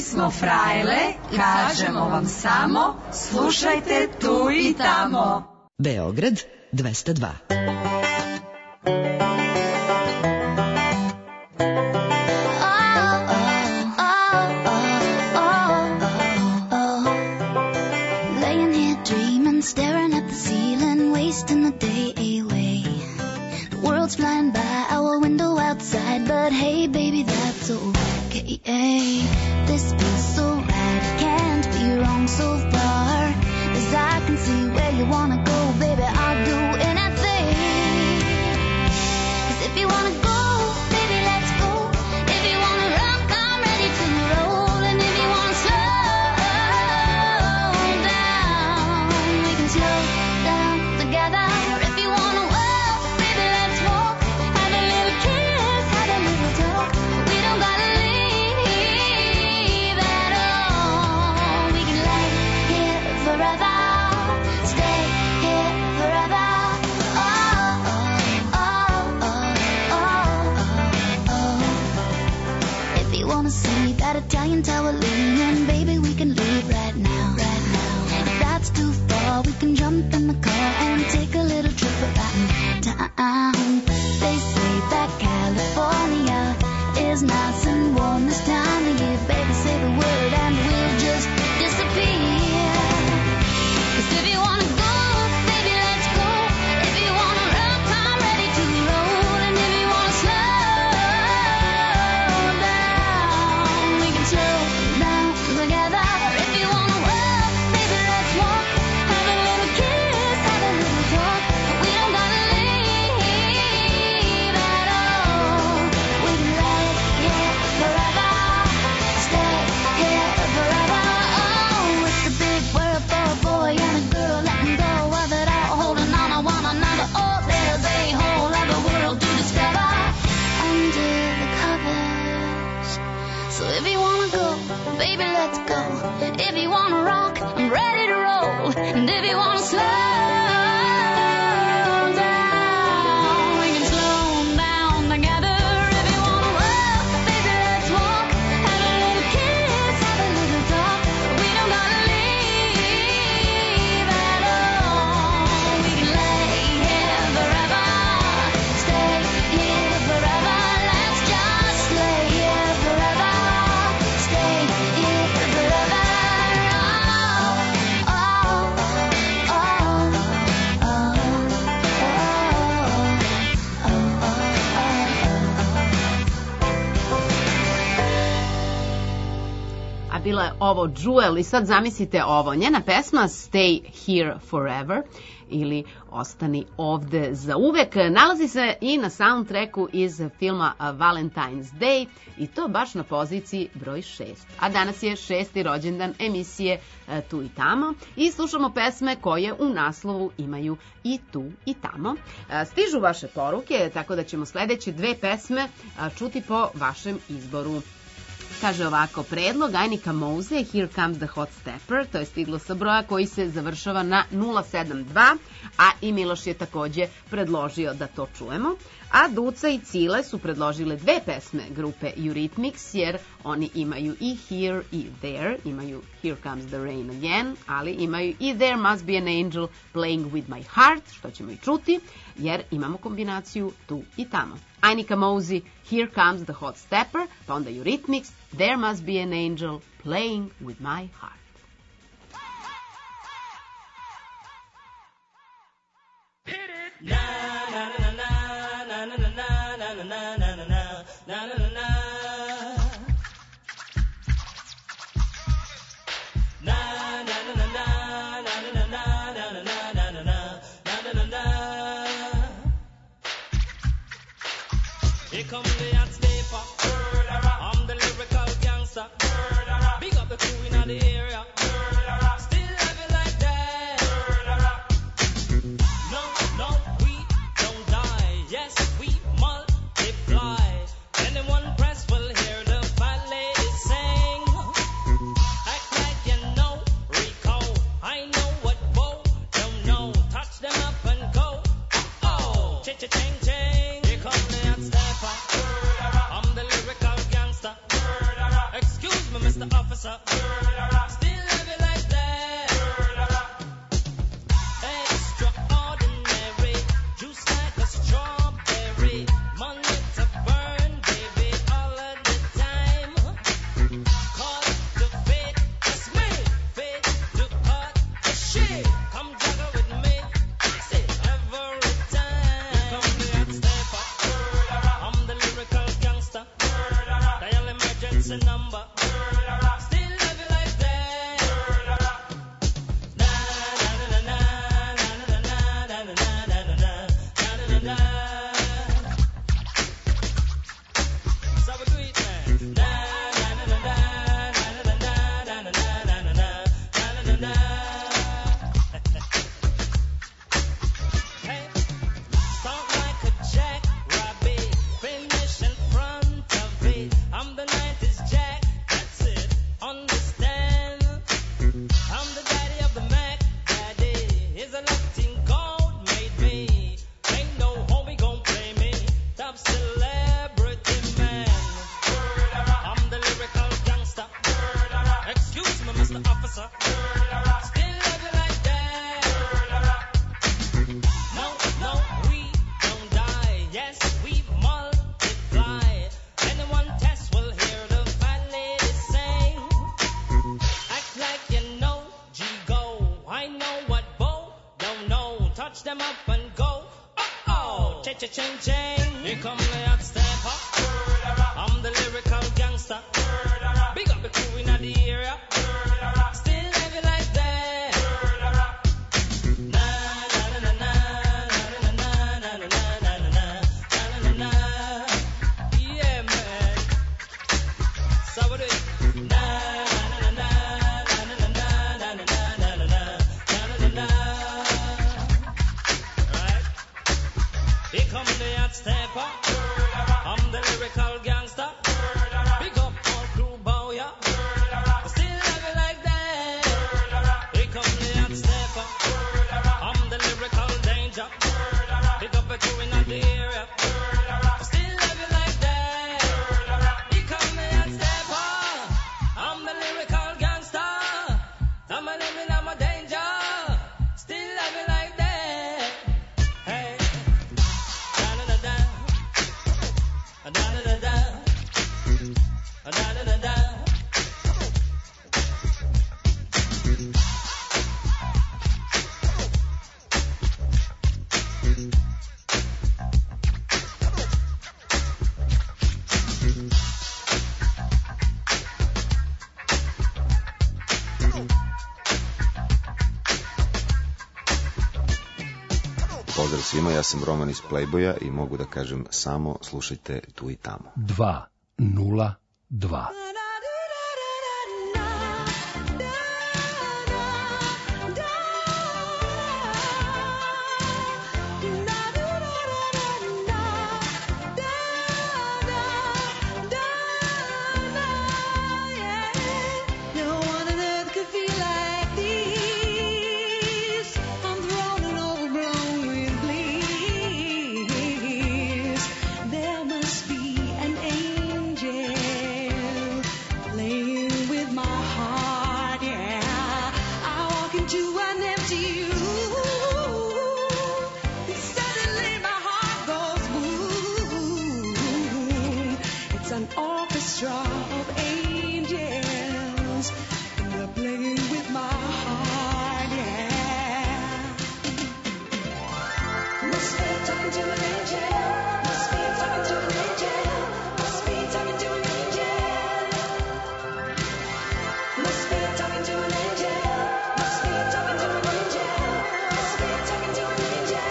S6: Nismo frajle, kažemo vam samo, slušajte tu i tamo. Beograd 202.
S17: Laying here dreaming, staring at the ceiling, wasting the day away. The world's flying by our window outside, but hey baby, that's okay. This feels so right, it can't be wrong so far. As I can see where you wanna go, baby, I'll do anything. 'Cause if you wanna go, baby, let's go. If you wanna rock, I'm ready to roll. And if you wanna slow down, we can slow down together. If you wanna walk, baby, let's walk. Have a little kiss, have a little talk. We don't gotta leave at all. We can lay here forever. Stay here forever. Oh, oh, oh, oh, oh. If you wanna see that Italian tower leaning, baby, we can leave right now. If that's too far, we can jump in the car and take a little trip around town. They say that California is nice and warm this time of year. Baby, say the word and we'll just disappear. 'Cause if you wanna go, baby, let's go. If you wanna rock, I'm ready to roll. And if you wanna slow down, we can slow down together. If you wanna walk, baby, let's walk. Have a little kiss, have a little talk. We don't gotta leave at all. We can lay here forever. Stay here forever. Oh, it's a big world for a boy and a girl letting go of it all, holding on to one another. Oh, there's a whole other world to discover under the covers. So if you wanna go, baby, let's go. If you wanna rock, I'm ready to roll. And if you wanna slow down, we can slow down together. If you wanna walk, baby, let's walk. Have a little kiss, have a little talk. We don't gotta leave at all. We can lay here forever. Stay here forever. Let's just lay here forever. Stay here forever. Oh, oh, oh, oh,
S3: A bila je ovo Jewel i sad zamislite ovo. Njena pesma Stay Here Forever ili Ostani ovde za uvek nalazi se i na soundtracku iz filma Valentine's Day i to baš na poziciji broj 6. A danas je 6. rođendan emisije Tu i tamo i slušamo pesme koje u naslovu imaju i tu i tamo. Stižu vaše poruke, tako da ćemo sledeće dve pesme čuti po vašem izboru. Kaže ovako, predlog Ajnika Mouze, Here Comes the Hot Stepper, to je stiglo sa broja koji se završava na 072, a i Miloš je takođe predložio da to čujemo. A Duca i Cile su predložile dve pesme grupe Eurythmics, jer oni imaju i Here i There, imaju Here Comes the Rain Again, ali imaju i There Must Be an Angel Playing with My Heart, što ćemo i čuti, jer imamo kombinaciju tu i tamo. Ajnika Mouze, Here Comes the Hot Stepper, pa onda Eurythmics, There Must Be an Angel Playing with My Heart.
S19: Here come the hot stepper. I'm the lyrical gangster. Big up the crew in the area. Still love it like that. No, no, we don't die. Yes, we multiply. Anyone press will hear the fat lady sing. Act like you know Rico. I know what Bo don't know. Touch them up and go. Oh, cha-cha-ching-ching. Here come the hot stepper. I'm the lyrical gangster. Excuse me, Mr. Officer. officer. Still love you like that. Extraordinary, juice like a strawberry. Money to burn, baby, all of the time. Caught the fate, it's me. Fate to cut the shit. Come juggle with me. Say every time. Come the hot stepper. I'm the lyrical gangster. Dial emergency number. Still love you like that. Na na na na na na na na na na na na na. So we do it, man. Na na na na na na na na na na na na na. Hey, start like a jackrabbit, finish in front of it. I'm the 90s Jack, that's it. Understand? I'm the daddy of the Mac Daddy. Is a Latin gold made me. Ain't no homie gon' play me. Top celebrity man. I'm the lyrical gangster. Excuse me, Mr. Officer. Still love you like that. No, no, we don't die. Yes, we multiply. Anyone test will hear the fat lady sing. Act like you know G-Go. I know what Bo don't know. Touch them up and go. Uh-oh, cha-cha-ching-ching. Here come the hot stepper. I'm the lyrical gangster. Big up the crew in the area. Still love you like that. Na na na na na na na na na na na na na. Yeah, man. So what do it? Na na na na na na na na na na na na. Right? Here come the hot stepper. I'm the lyrical gangster. Big up all crew bow ya. Still love you like that. Here come the hot stepper. I'm the lyrical danger. Big up the crew in the area. Still love you like that. Here come the hot stepper. I'm the lyrical gangster. I'm a living, I'm a danger. Still love you like that. Hey. Da da da da. Da da da da. Da da da da.
S2: Pozdrav svima, ja sam Roman iz Playboya i mogu da kažem samo slušajte tu i tamo.
S20: 202.
S11: No one on earth could feel like this. I'm thrown and overblown with bliss. There must be an angel playing with my heart, yeah. I walk into an empty room. Suddenly my heart goes boom. It's an orchestra of angels. And they're playing with my heart, yeah. Must be talking to an angel. Must be talking to an angel. Must be talking to an angel. Must be talking to an angel. Must be talking to an angel. Must be talking to an angel.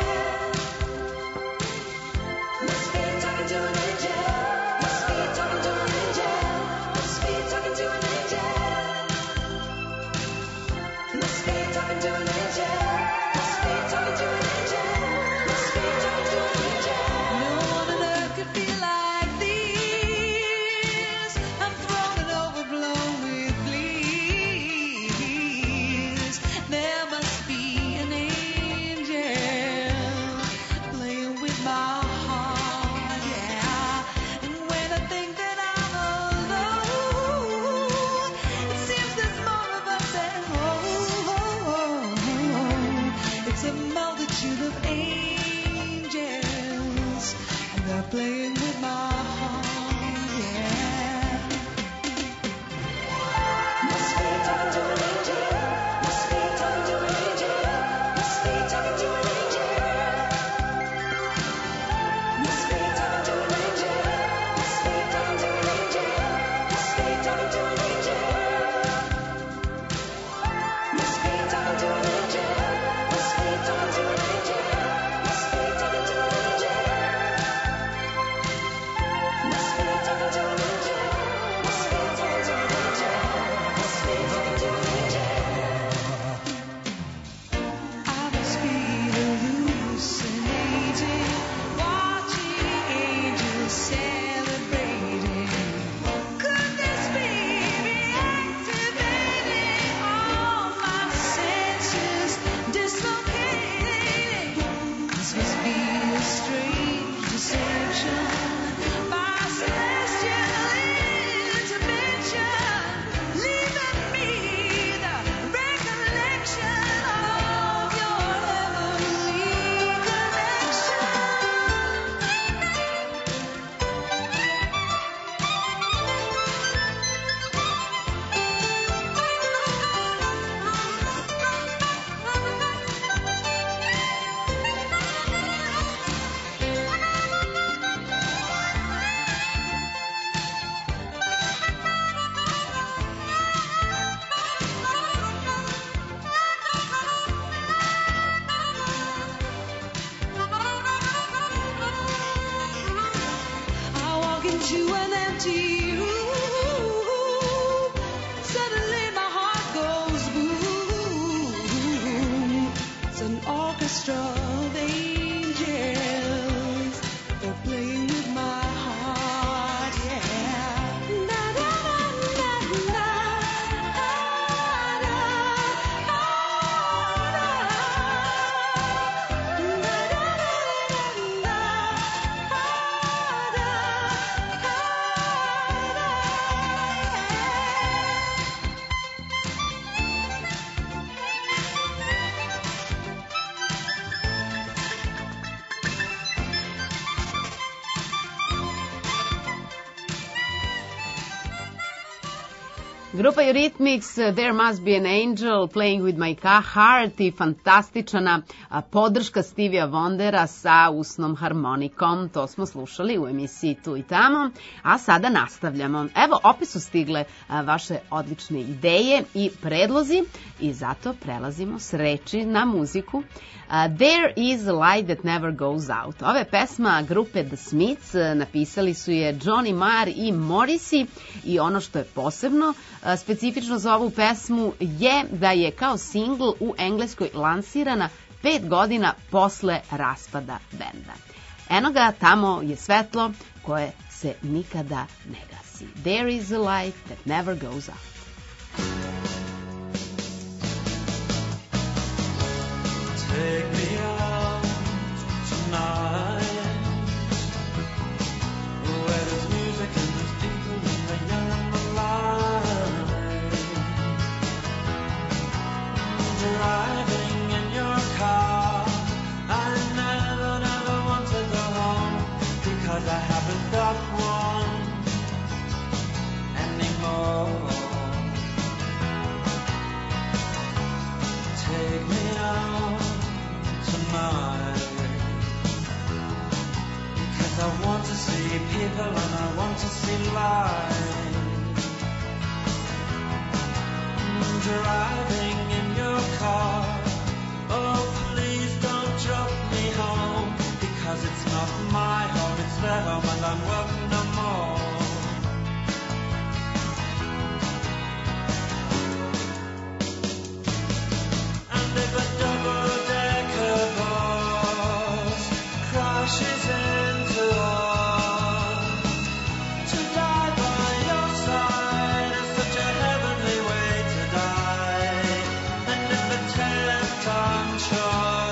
S11: Must be talking to an angel. Must be talking to an angel. They're playing with my heart, yeah. Must be talking to an angel. Must be talking to an angel. Must be talking to an angel. Must be talking to an angel. Must be talking to an angel. Must be talking to an angel. Must be talking to an angel. Must be talking to an angel. Must be talking to an angel. Must be talking to an angel. Must be talking to an angel. Must be talking to an angel. I must be hallucinating, watching angels celebrating. Could this be reactivating all my senses, dislocating? This must be a strange deception by celestial intervention, leaving me the recollection of your heavenly connection. I walk into an empty room. Suddenly my heart goes boom. It's an orchestra of angels. They're playing with my heart, yeah. Na na na na na.
S3: Grupa Eurythmics, There Must Be an Angel, Playing with My Heart i fantastična podrška Stevija Wondera sa usnom harmonikom. To smo slušali u emisiji Tu i tamo, a sada nastavljamo. Evo, opet su stigle vaše odlične ideje i predlozi i zato prelazimo s reči na muziku. There is a light that never goes out. Ova je pesma grupe The Smiths, napisali su je Johnny Marr i Morrissey i ono što je posebno specifično za ovu pesmu je da je kao singl u Engleskoj lansirana 5 godina posle raspada benda. Eno ga, tamo je svetlo koje se nikada ne gasi. There is a light that never goes out.
S9: Take me out tonight, where there's music and there's people and the young and the light. Driving in your car, I never want to go home because I haven't got one anymore. Take me out tonight, because I want to see people and I want to see light. Driving in your car, oh please don't drop me home, because it's not my home, it's their home and I'm welcome no more. And if a double-decker bus crashes into us, to die by your side is such a heavenly way to die. And if the 10-ton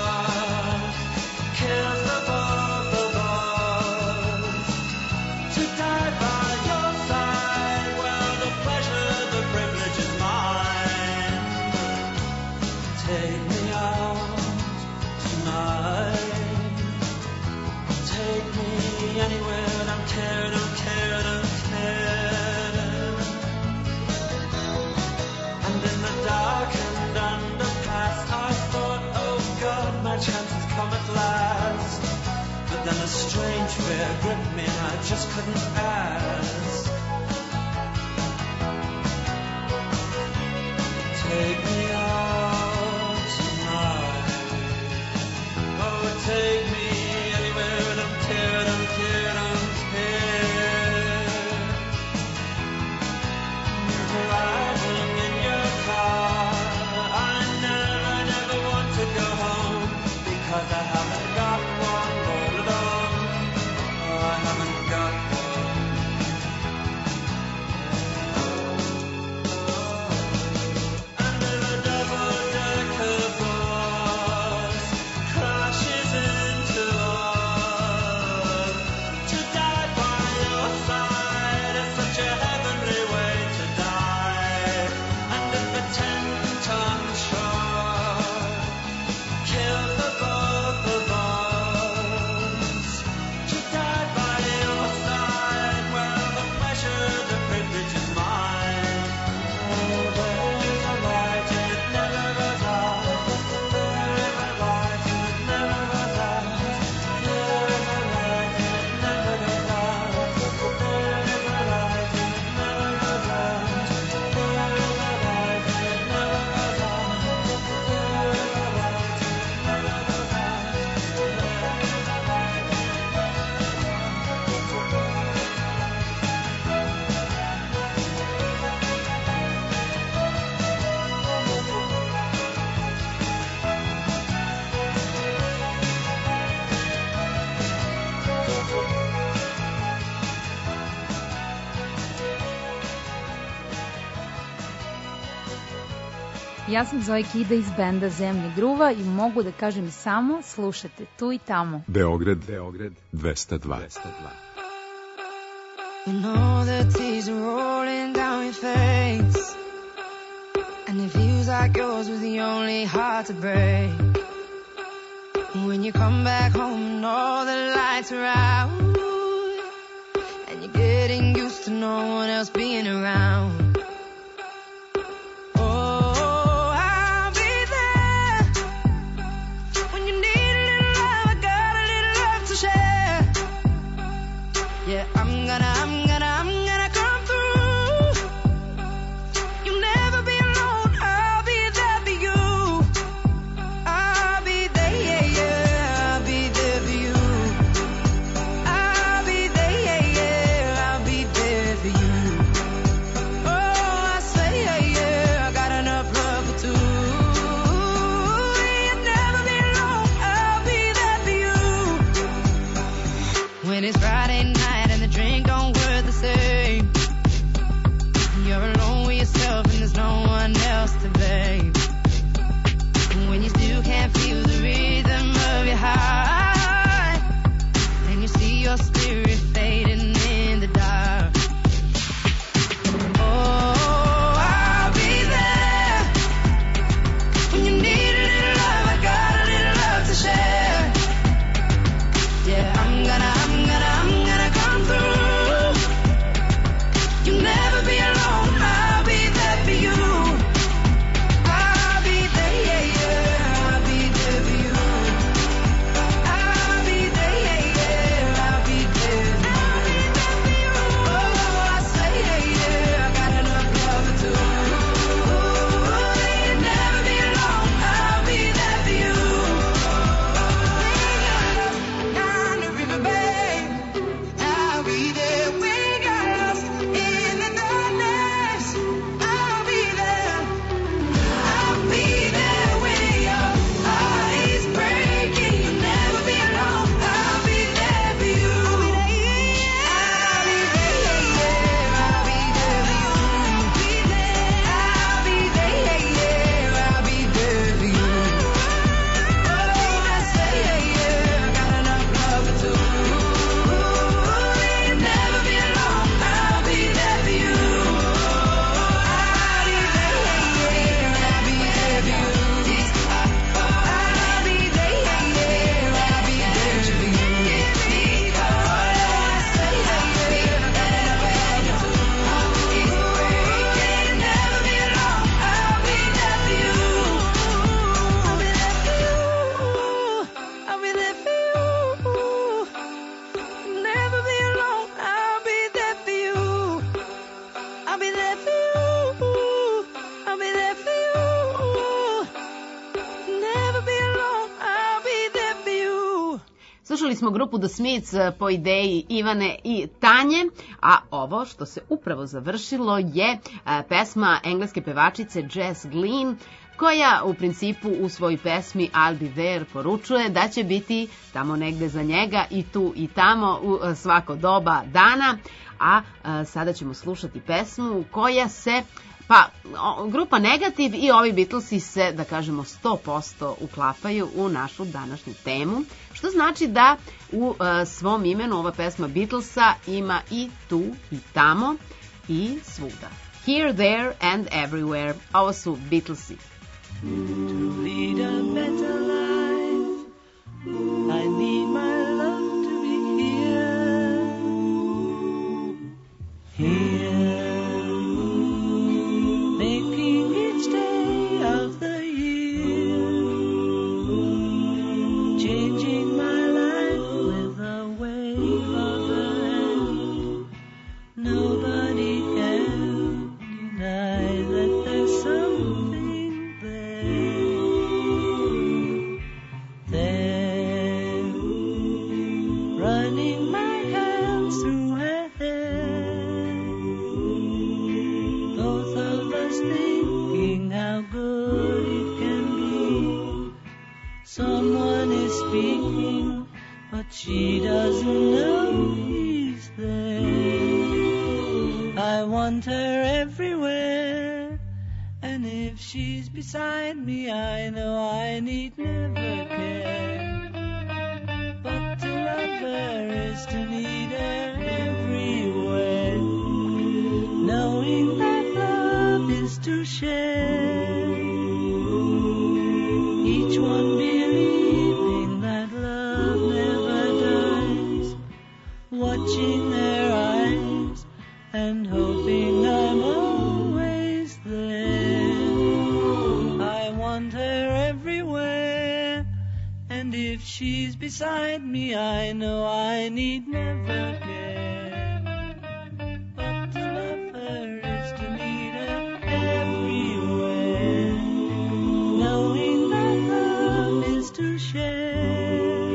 S9: truck kills the both of us, to
S19: anywhere. Don't care, don't care, don't care. And in the dark and underpass, I thought, oh God, my chance has come at last. But then a strange fear gripped me and I just couldn't ask. Take me out tonight. Oh, take me anywhere. Don't care, don't care, don't care. You're driving in your car. I never want to go home because I haven't got one all alone. Oh, I haven't got one.
S20: Ja sam Zoe Kida iz benda Zemlje gruva i mogu da kažem samo slušate tu i tamo.
S2: Beograd 202.
S11: You know the tears are rolling down your face, and it feels like yours was the only heart to break. When you come back home and all the lights are out, and you're getting used to no one else being around. Yeah, I'm gonna come through. You'll never be alone. I'll be there for you. I'll be there, yeah, yeah. I'll be there for you. I'll be there, yeah, yeah. I'll be there for you. Oh, I say, yeah, yeah. I got enough love for two. You'll never be alone. I'll be there for you. When it's Friday night, drink don't work the same. You're alone with yourself and there's no one else to blame. When you still can't feel the rhythm of your heart, and you see your spirit fading in the dark. Oh, I'll be there when you need a little love. I got a little love to share. Yeah, I'm gonna come through. You'll never be alone. I'll be there for you. I'll be there, yeah, yeah. I'll be there for you. I'll be there, yeah, yeah. I'll be there
S3: Slušali smo grupu The Smiths po ideji Ivane i Tanje, a ovo što se upravo završilo je pesma engleske pevačice Jess Glynn, koja u principu u svojoj pesmi I'll Be There poručuje da će biti tamo negde za njega i tu i tamo u svako doba dana, a sada ćemo slušati pesmu koja se, grupa Negativ i ovi Beatlesi se, da kažemo, 100% uklapaju u našu današnju temu, što znači da u svom imenu ova pesma Beatlesa ima i tu i tamo i svuda. Here, there and everywhere. Ovo su Beatlesi.
S11: To lead a better life, I need my love to be here, making each day of the year, changing my life with a wave of the hand. Nobody can deny that there's something running my hands through her hair, both of us thinking how good it can be. Someone is speaking, but she doesn't know he's there. I want her everywhere, and if she's beside me, I know I need never care. But to love her is to need her everywhere, knowing that love is to share. Each one believing that love never dies, watching their eyes and hoping I'm always there. I want her everywhere, and if she's beside me, I know I need never care. But to love her is to need her everywhere, knowing that love is to share.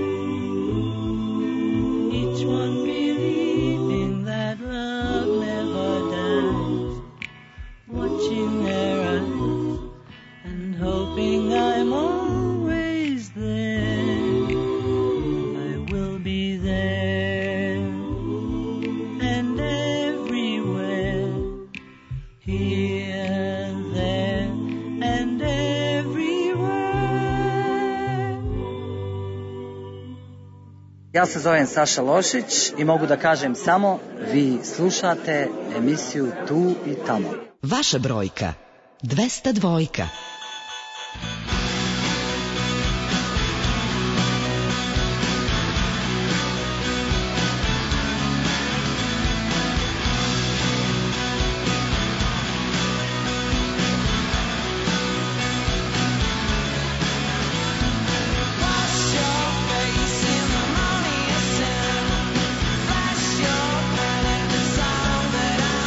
S11: Each one believing that love never dies, watching their eyes and hoping I'm always there. I will be there and everywhere, here, there and everywhere.
S21: Ja se zovem Saša Lošić i mogu da kažem samo vi slušate emisiju Tu i tamo.
S6: Vaša brojka 202.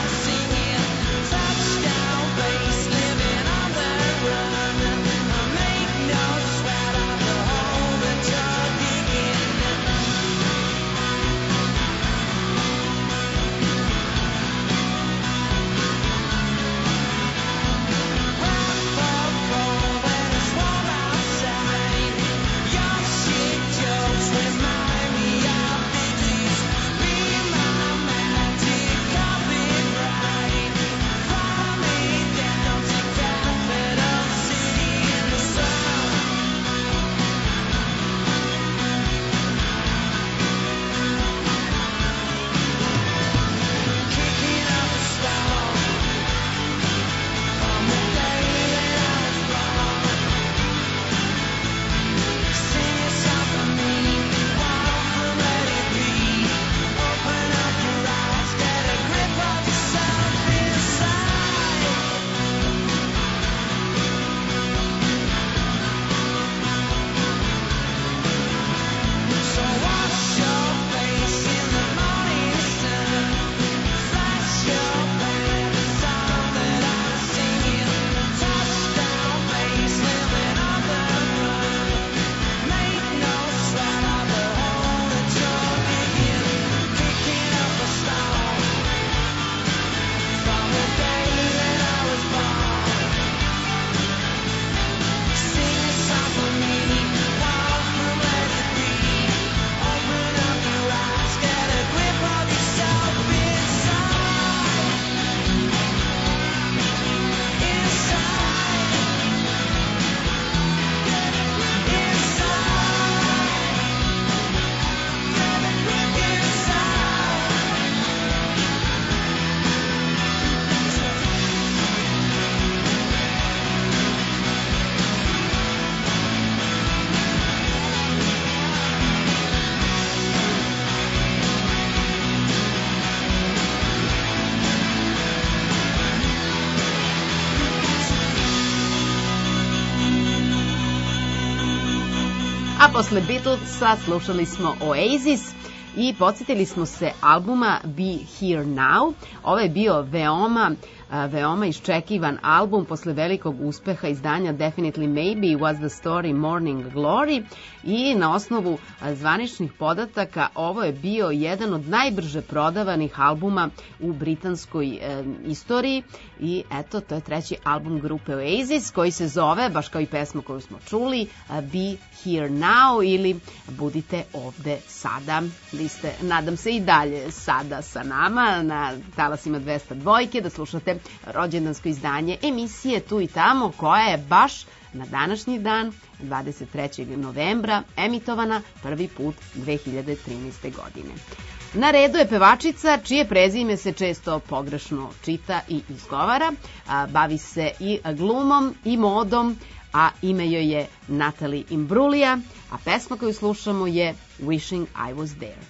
S11: Touchdown base, living on the run.
S3: A posle Beatlesa slušali smo Oasis i podsjetili smo se albuma Be Here Now. Ovo je bio veoma iščekivan album posle velikog uspeha izdanja Definitely Maybe Was the Story Morning Glory i na osnovu zvaničnih podataka ovo je bio jedan od najbrže prodavanih albuma u britanskoj istoriji i eto, to je treći album grupe Oasis koji se zove, baš kao i pesma koju smo čuli, Be Here Now ili Budite ovde sada. Vi ste, nadam se, i dalje sada sa nama na talasima 202 da slušate rođendansko izdanje emisije Tu i tamo, koja je baš na današnji dan, 23. novembra, emitovana prvi put 2013. godine. Na redu je pevačica čije prezime se često pogrešno čita i izgovara, bavi se i glumom i modom, a ime joj je Natalie Imbruglia, a pesma koju slušamo je Wishing I Was There.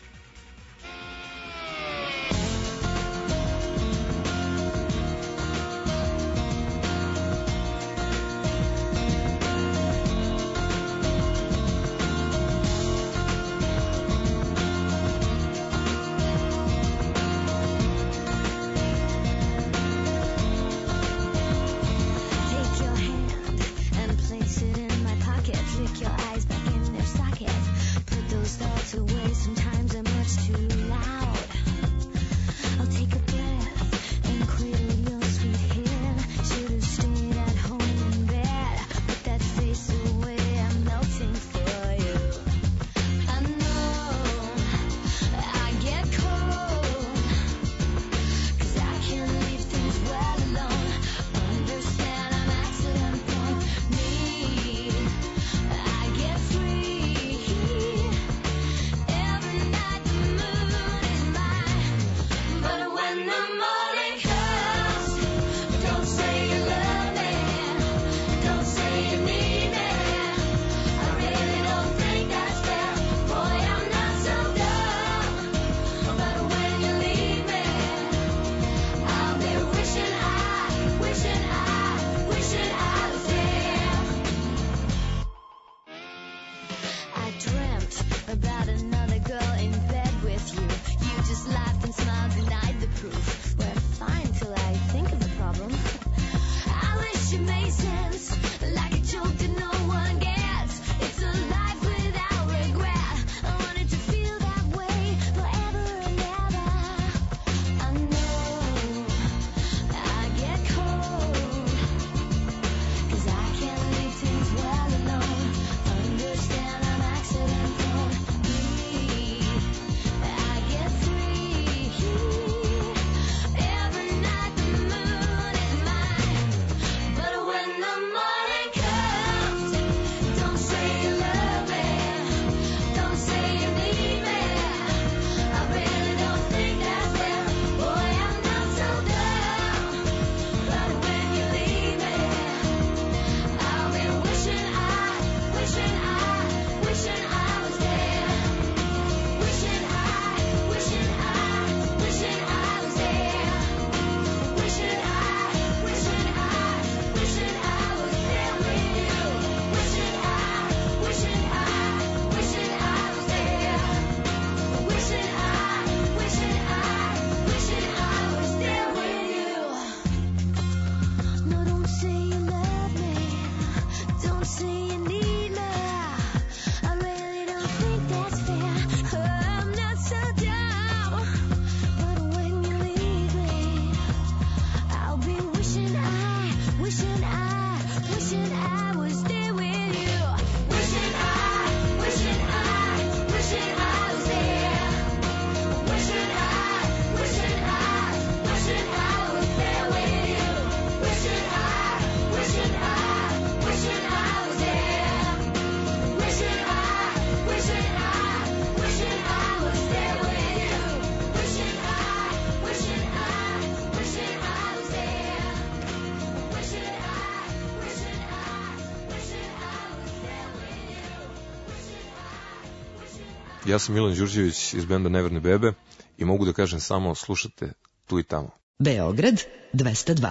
S1: Ja sam Milan Đurđević iz benda Neverne bebe i mogu da kažem samo slušate Tu i tamo.
S6: Beograd 202.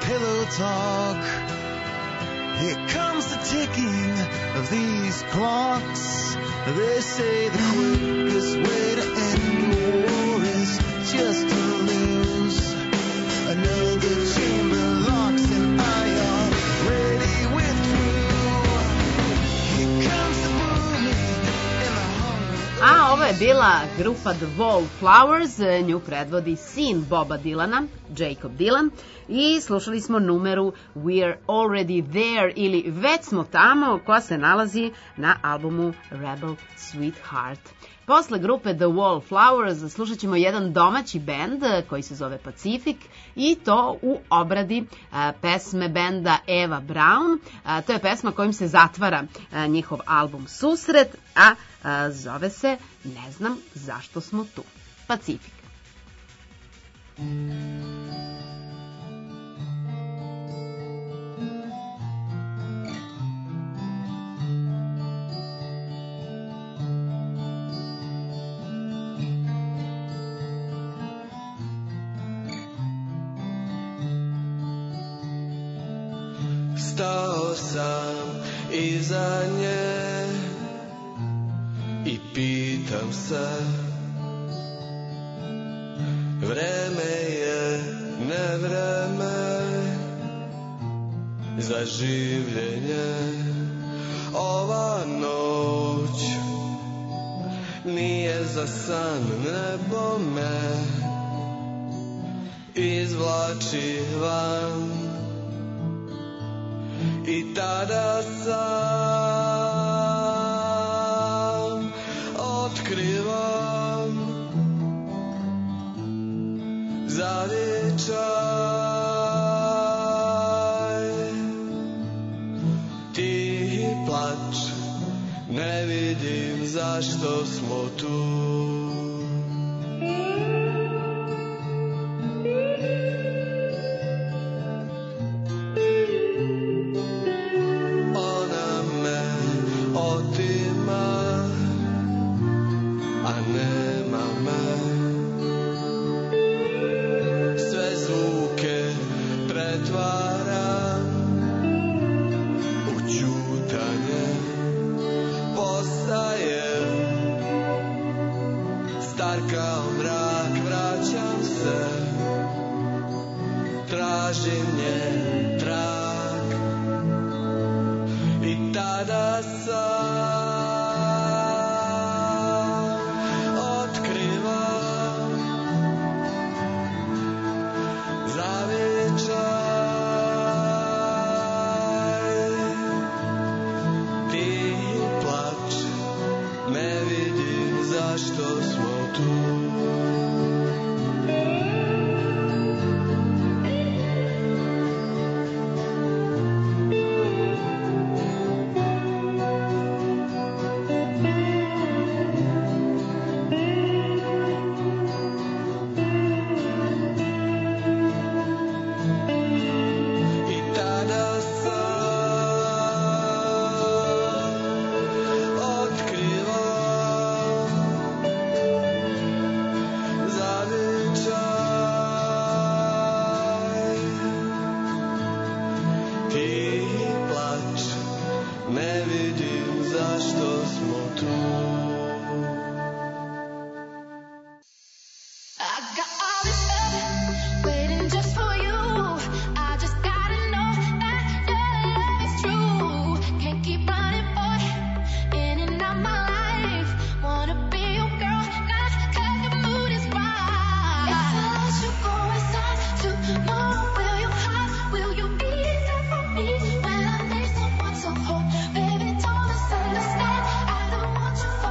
S9: pillow talk. Here comes the ticking of these clocks. They say the quickest way to end the war is just to lose. Another chamber locks and I are ready with crew. Here comes the booming and the hunger.
S3: A ovo je bila grupa The Wallflowers, nju predvodi sin Boba Dylana, Jacob Dylan, i slušali smo numeru We're Already There ili Već smo tamo, koja se nalazi na albumu Rebel Sweetheart. Posle grupe The Wallflowers slušat ćemo jedan domaći bend koji se zove Pacific i to u obradi pesme benda Eva Brown. To je pesma kojim se zatvara njihov album Susret, a zove se Ne znam zašto smo tu. Pacific.
S9: Stao sam iza nje i pitam se, vreme je nevreme za življenje. Ova noć nije za san, nebo me izvlači van. I tada sam otkrivam zavičaj. Tihi plač, ne vidim zašto smo tu.
S17: Baby, don't misunderstand. I don't want you.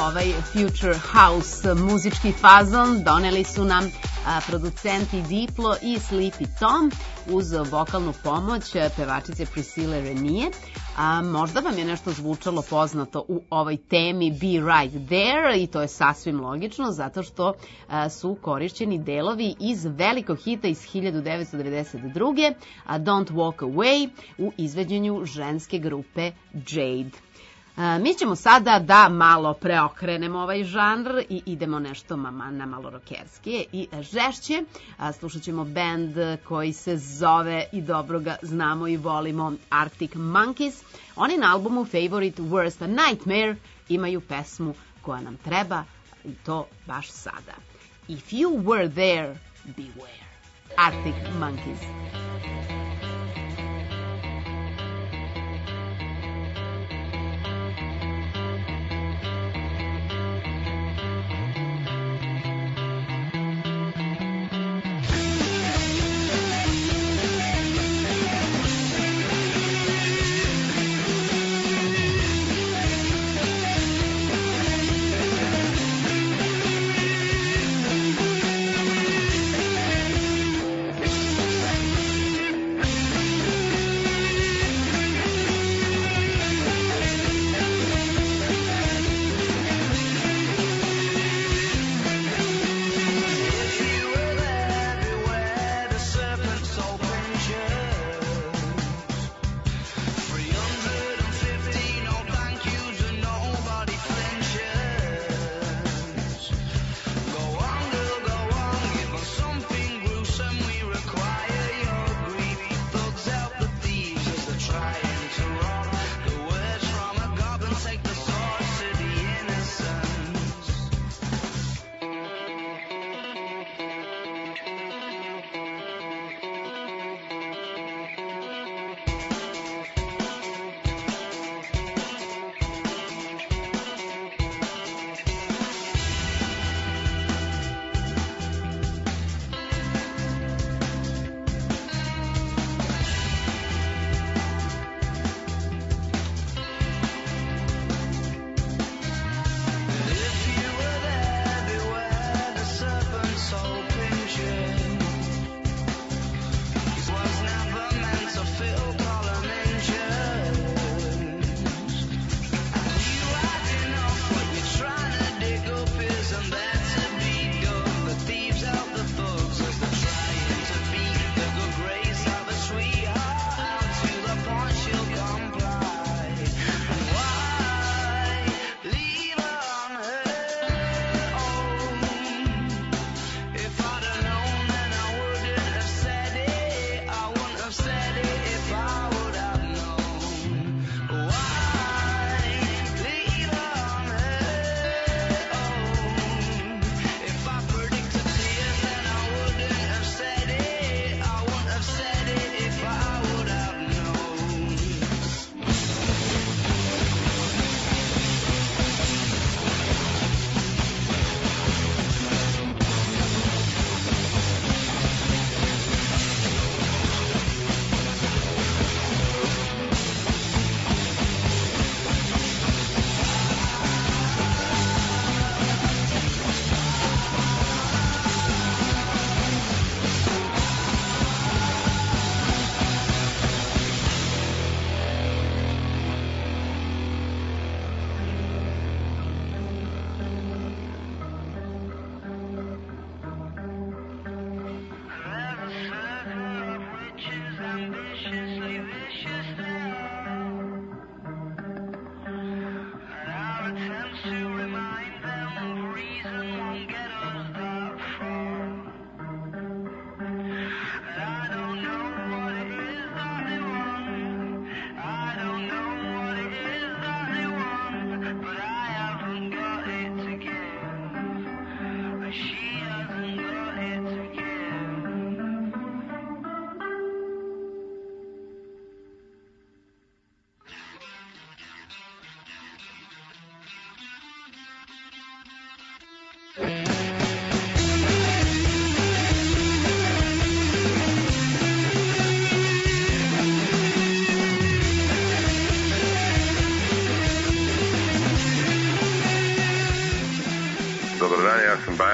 S3: ovaj Future House muzički fazon doneli su nam producenti Diplo i Sleepy Tom uz vokalnu pomoć pevačice Priscille Renije. Možda vam je nešto zvučalo poznato u ovoj temi Be Right There i to je sasvim logično zato što su korišćeni delovi iz velikog hita iz 1992. Don't Walk Away u izveđenju ženske grupe Jade. Mi ćemo sada da malo preokrenemo ovaj žanr i idemo nešto na malo rokerskije i žešće. Slušat ćemo band koji se zove i dobro ga znamo i volimo Arctic Monkeys. Oni na albumu Favorite Worst Nightmare imaju pesmu koja nam treba i to baš sada. If you were there, beware. Arctic Monkeys.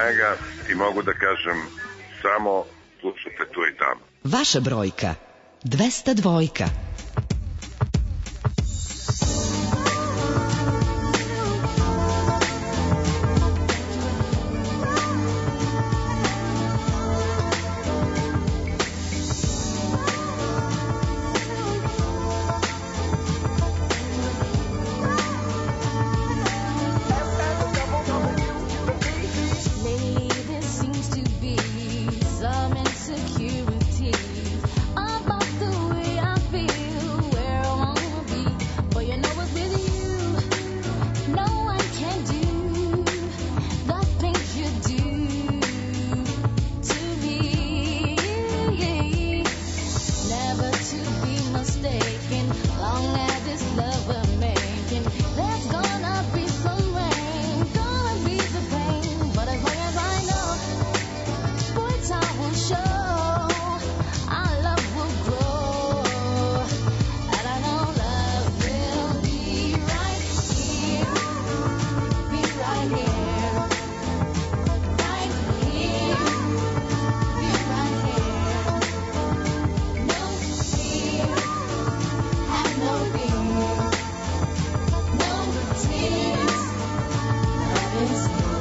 S4: svega i mogu da kažem samo slušajte tu i tamo.
S6: Vaša brojka 202.
S11: Lately there seems to be some insecurity about the way I feel, where I wanna be. But you know it's with you, no one can do the things you do to me. Never to be mistaken, long as this love we're making, there's gonna be some rain, gonna be the pain. But as long as I know, boy, time will show, our love will grow. And I know love will be right here, be right here, right here, be right here. No fear, have no fear, no tears, love is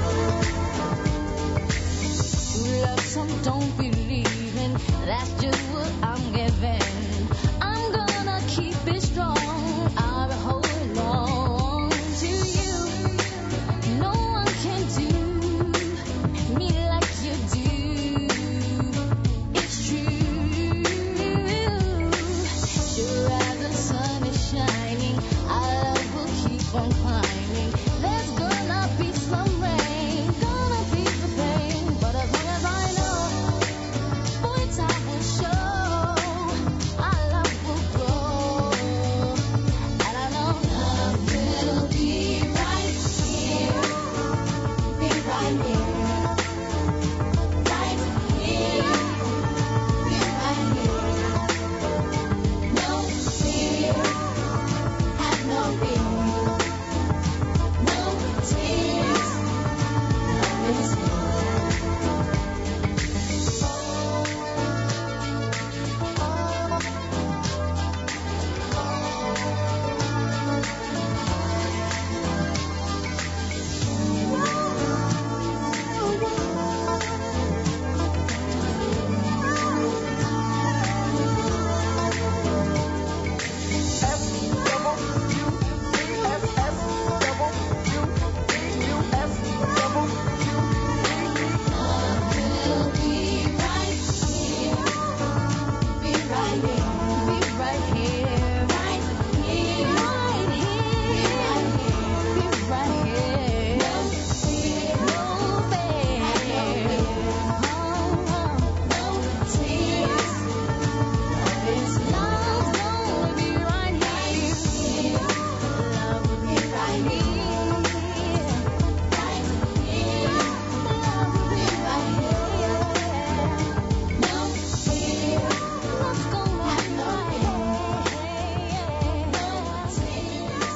S11: true love, some don't believe in. That's just what I'm giving. I'm gonna keep it strong. I'll be holding on to you. No one can do me like you do. It's true. Sure as the sun is shining, our love will keep on climbing. There's gonna be some rain, gonna be the pain. But as long as I know, boy, time will show, our love will grow. And I know love will be right here, be right here, right here, be right here. No fear, have no fear, no tears, love is will be right here, be right here, be right here, right here, right here, be right here. No fear, no fear, no tears. Love's gonna be right here. Love will be right here, right here. Love will be right here. No fear, love's gonna be right here. No tears.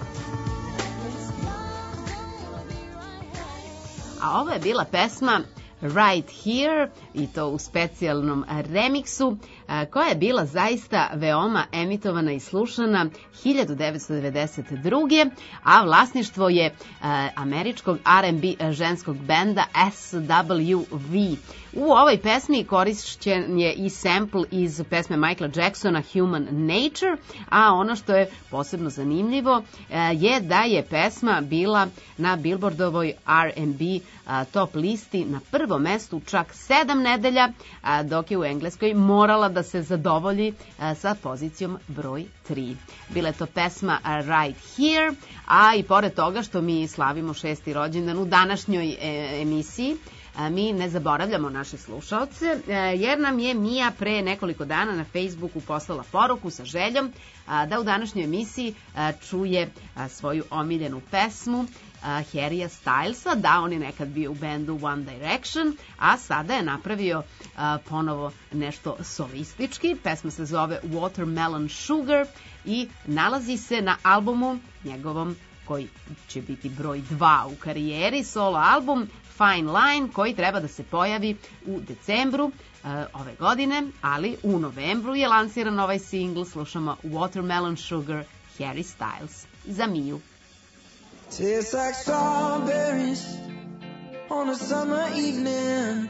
S3: A ovo je bila pesma Right Here, i to u specijalnom remiksu, koja je bila zaista veoma emitovana i slušana 1992. A vlasništvo je američkog R&B ženskog benda SWV. U ovoj pesmi korišćen je i sample iz pesme Michaela Jacksona Human Nature, a ono što je posebno zanimljivo je da je pesma bila na Billboardovoj R&B top listi na prvom mestu čak 7 nedelja, dok je u Engleskoj morala da se zadovolji sa pozicijom broj 3. Bila je to pesma Right Here, a i pored toga što mi slavimo 6. rođendan u današnjoj emisiji, mi ne zaboravljamo naše slušaoce, jer nam je Mija pre nekoliko dana na Facebooku poslala poruku sa željom da u današnjoj emisiji čuje svoju omiljenu pesmu Harrya Stylesa, da on je nekad bio u bendu One Direction, a sada je napravio ponovo nešto solistički. Pesma se zove Watermelon Sugar i nalazi se na albumu njegovom koji će biti broj 2 u karijeri, solo album Fine Line, koji treba da se pojavi u decembru ove godine, ali u novembru je lansiran ovaj singl. Slušamo Watermelon Sugar, Harry Styles, za Miju.
S5: Tastes like strawberries on a summer evening,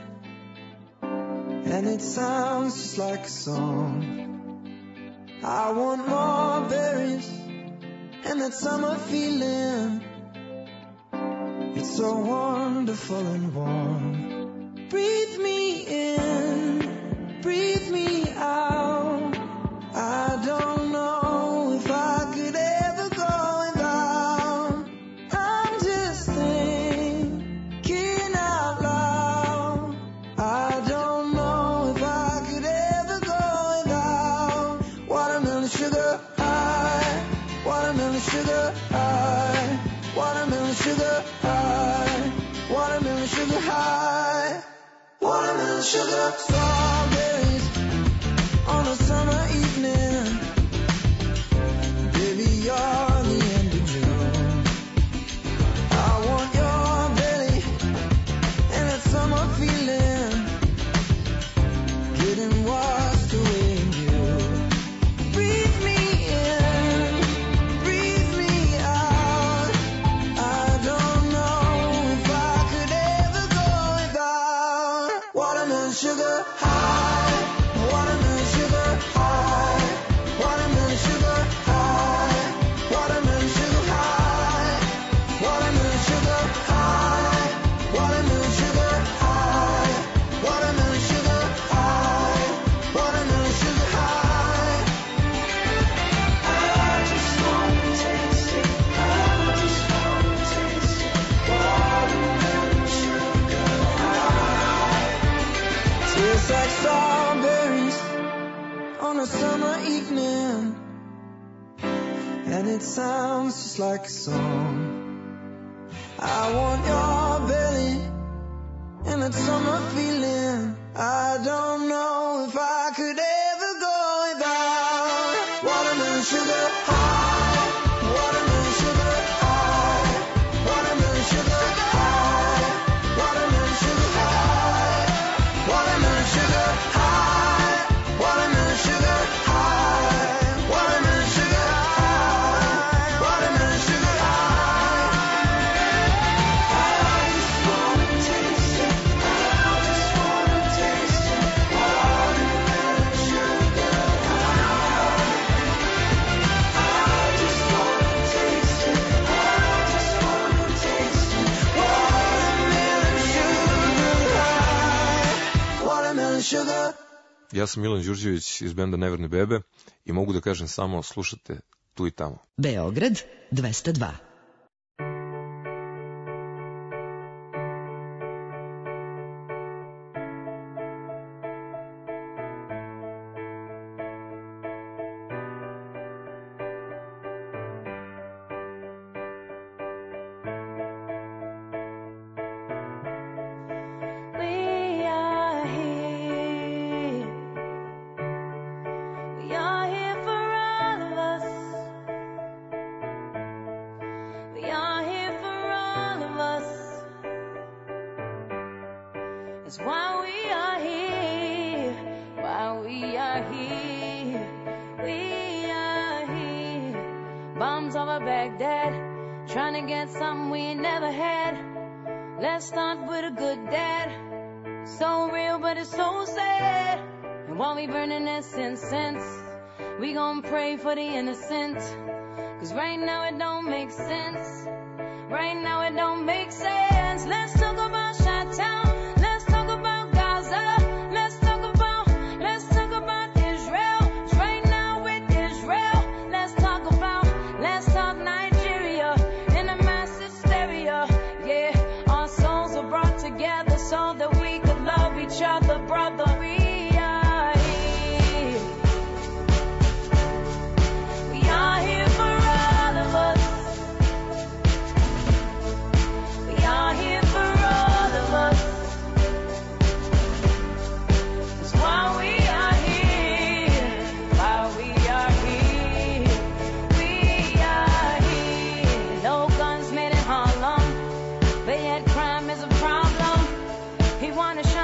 S5: and it sounds just like a song. I want more berries and that summer feeling. It's so wonderful and warm. Breathe me in, breathe me out. I don't know if I could ever go without. I'm just thinking out loud. I don't know if I could ever go without. Watermelon sugar high, watermelon sugar high, watermelon sugar high, watermelon sugar high, watermelon sugar. Strawberries on a summer evening. Baby, you're the end of June. I want your belly and that summer feeling, getting washed away in you. Breathe me in, breathe me out. I don't know if I could ever go without. Watermelon sugar high, watermelon sugar high, watermelon sugar high, watermelon sugar high, watermelon sugar high, watermelon sugar high, watermelon sugar high, watermelon sugar high. I just wanna taste it, I just wanna taste it, watermelon sugar high. Tastes like strawberries on a summer evening, and it sounds just like a song. I want your belly and that summer feeling. I don't know if I could ever go without. Watermelon sugar high, watermelon sugar high, watermelon sugar high, watermelon sugar high, watermelon sugar high, watermelon sugar high, watermelon sugar high, watermelon sugar high. I just wanna taste it, I just wanna taste it, watermelon sugar high. I just wanna taste it, I just wanna taste it, watermelon sugar high, watermelon sugar.
S1: Ja sam Milan Đurđević iz benda Neverne bebe i mogu da kažem samo slušate tu i tamo.
S6: Beograd 202.
S11: We are here. We are here for all of us. We are here for all of us. It's why we are here. Why we are here. We are here. Bombs over Baghdad. Trying to get something we never had. Let's start with a good dad. So real, but it's so sad. And while we burning this incense, we gon' pray for the innocent. Cause right now it don't make sense. Right now it don't make sense. Let's talk about Chi-Town. Let's talk about Gaza. Let's talk about Israel. 'Cause right now with Israel, let's talk Nigeria in a mass hysteria. Yeah, our souls are brought together so that we could love each other, brother. We are here. We are here for all of us. We are here for all of us.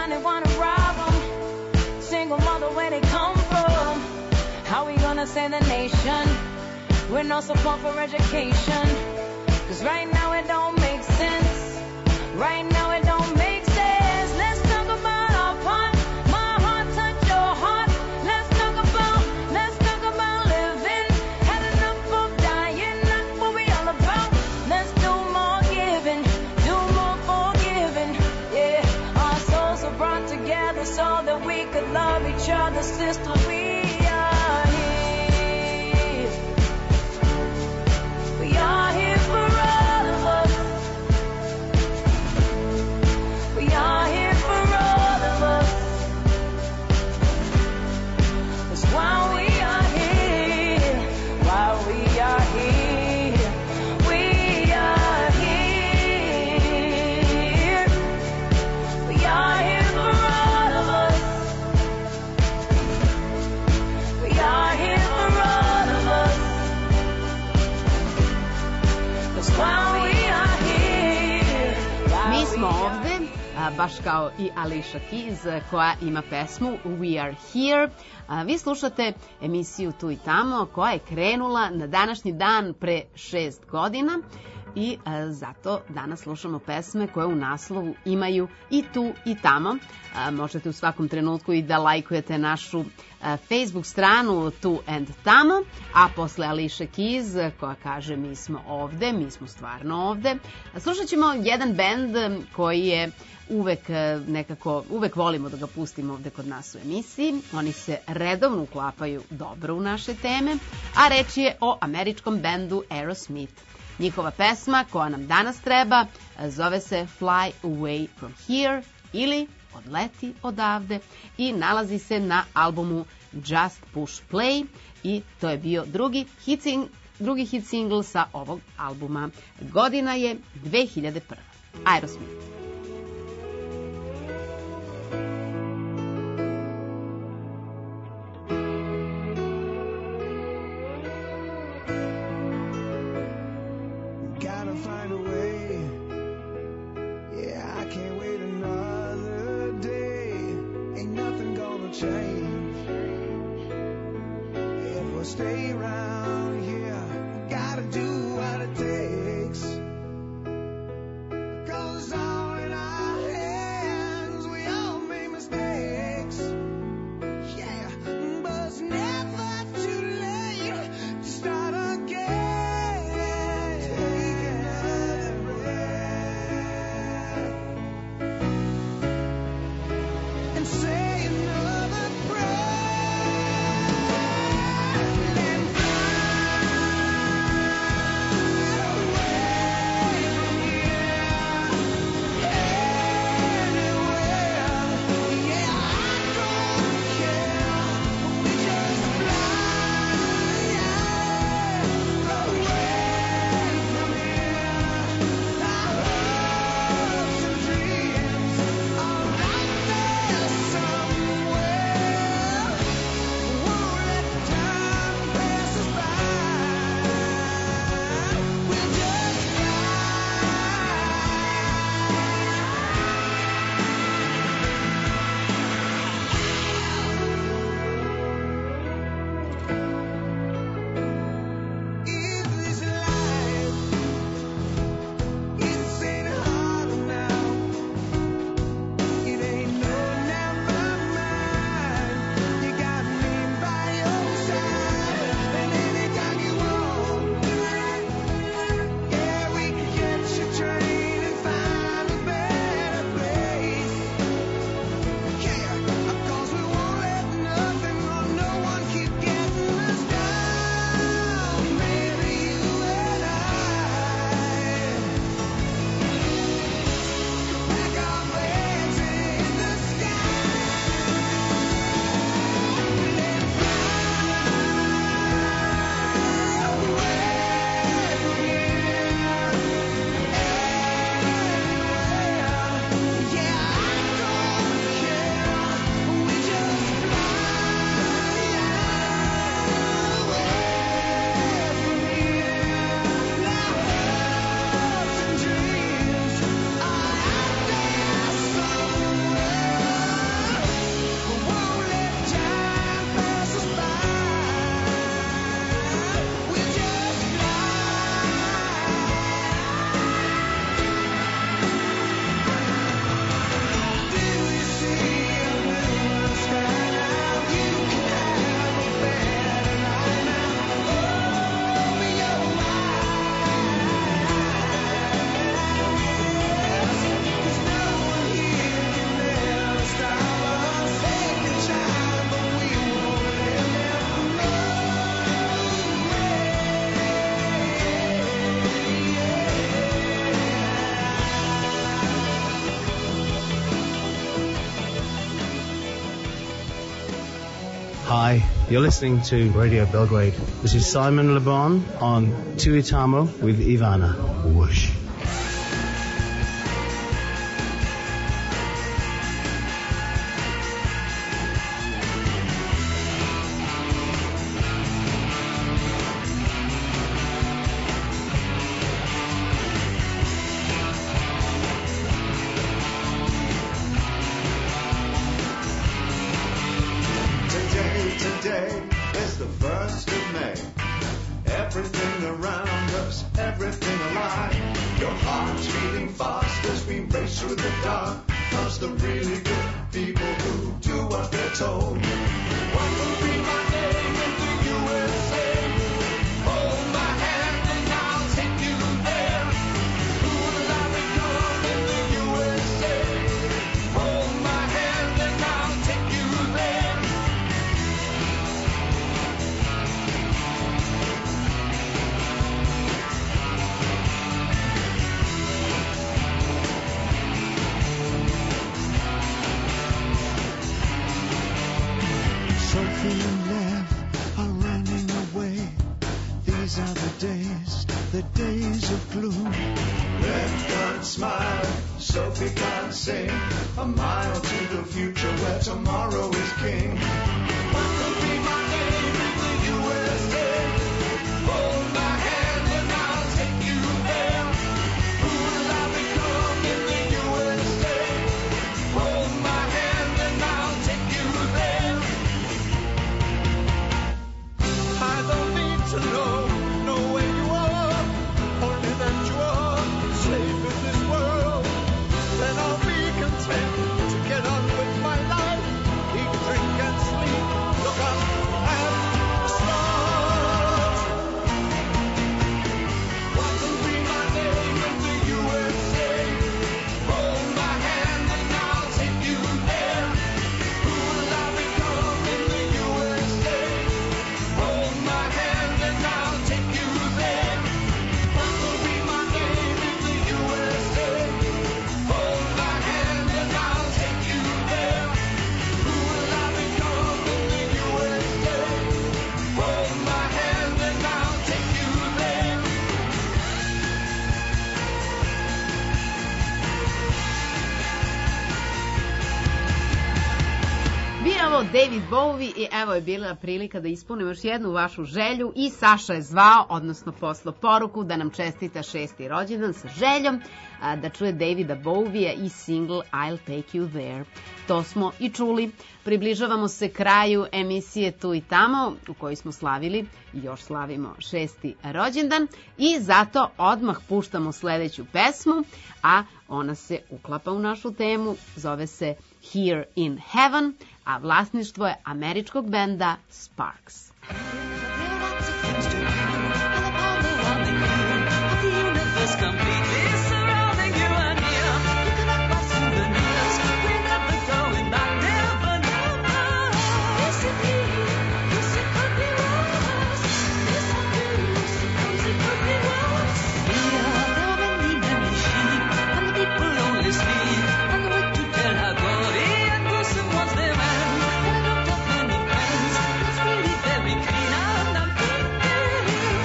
S11: online and wanna rob them. Single mother, where they come from? How we gonna save the nation with no support for education? Cause right now it don't make sense. Right now it don't make sense. Let's talk about our part. My heart touch your heart. Let's talk about living. Had enough of dying, not what we all about. Let's do more giving, do more forgiving. Yeah, our souls are brought together so that we could love each other, sister. We are here. We are here for all of us. We are here for all of us. That's why we are here. Why we are here. We are here. We are here for all of us. We are here for all of us. That's why we are here.
S3: Mi smo ovde, baš kao i Alicia Keys koja ima pesmu We Are Here. Vi slušate emisiju Tu i tamo koja je krenula na današnji dan pre 6 godina i zato danas slušamo pesme koje u naslovu imaju i tu i tamo. Možete u svakom trenutku i da lajkujete našu Facebook stranu Tu and Tamo, a posle Alicia Keys koja kaže mi smo ovde, mi smo stvarno ovde. Slušat ćemo jedan bend koji je uvek volimo da ga pustimo ovde kod nas u emisiji. Oni se redovno uklapaju dobro u naše teme, a reč je o američkom bendu Aerosmith. Njihova pesma koja nam danas treba zove se Fly Away From Here ili Odleti odavde i nalazi se na albumu Just Push Play i to je bio drugi hit single sa ovog albuma. Godina je 2001. Aerosmith.
S9: Gotta find a way. Yeah, I can't wait another day. Ain't nothing gonna change. If we stay around here, gotta do what it takes. 'Cause all
S7: Hi, you're listening to Radio Belgrade. This is Simon Le Bon on Tuitamo with Ivana. Whoosh.
S9: Today is the 1st of May. Everything around us, everything alive. Your heart's beating fast as we race through the dark. Cause the really good people who do what they're told. What will be my name in the USA? Hold my hand and I'll take you there. Who will I become in the USA? Hold my hand and I'll take you there.
S22: Sophie and Lev are running away. These are the days of gloom.
S9: Lev can't smile, Sophie can't sing. A mile to the future where tomorrow is king. What will be my name in the USA? Hold my hand and I'll take you there. Who will I become in the USA? Hold my hand and I'll take you there.
S5: I don't need to know where you are, only that you are safe in this world. Then I'll be content to get on with my life, eat, drink, and sleep, look up at the stars.
S9: What will be my name in the USA? Hold my hand and I'll take you there. Who will I become in the USA? Hold my hand and I'll take you there. What will be my name in the USA? Hold my hand and I'll take you there. Who will I become in the USA? Hold my hand and I'll take you there.
S3: Bio je ovo David Bowie i evo je bila prilika da ispunimo još jednu vašu želju i Saša je zvao, odnosno poslao poruku da nam čestita 6. rođendan sa željom da čuje Davida Bowie i single I'll Take You There. To smo i čuli. Približavamo se kraju emisije Tu i tamo u kojoj smo slavili i još slavimo 6. rođendan i zato odmah puštamo sledeću pesmu, a ona se uklapa u našu temu, zove se Here in Heaven, a vlasništvo je američkog benda Sparks.
S11: Very clean and I'm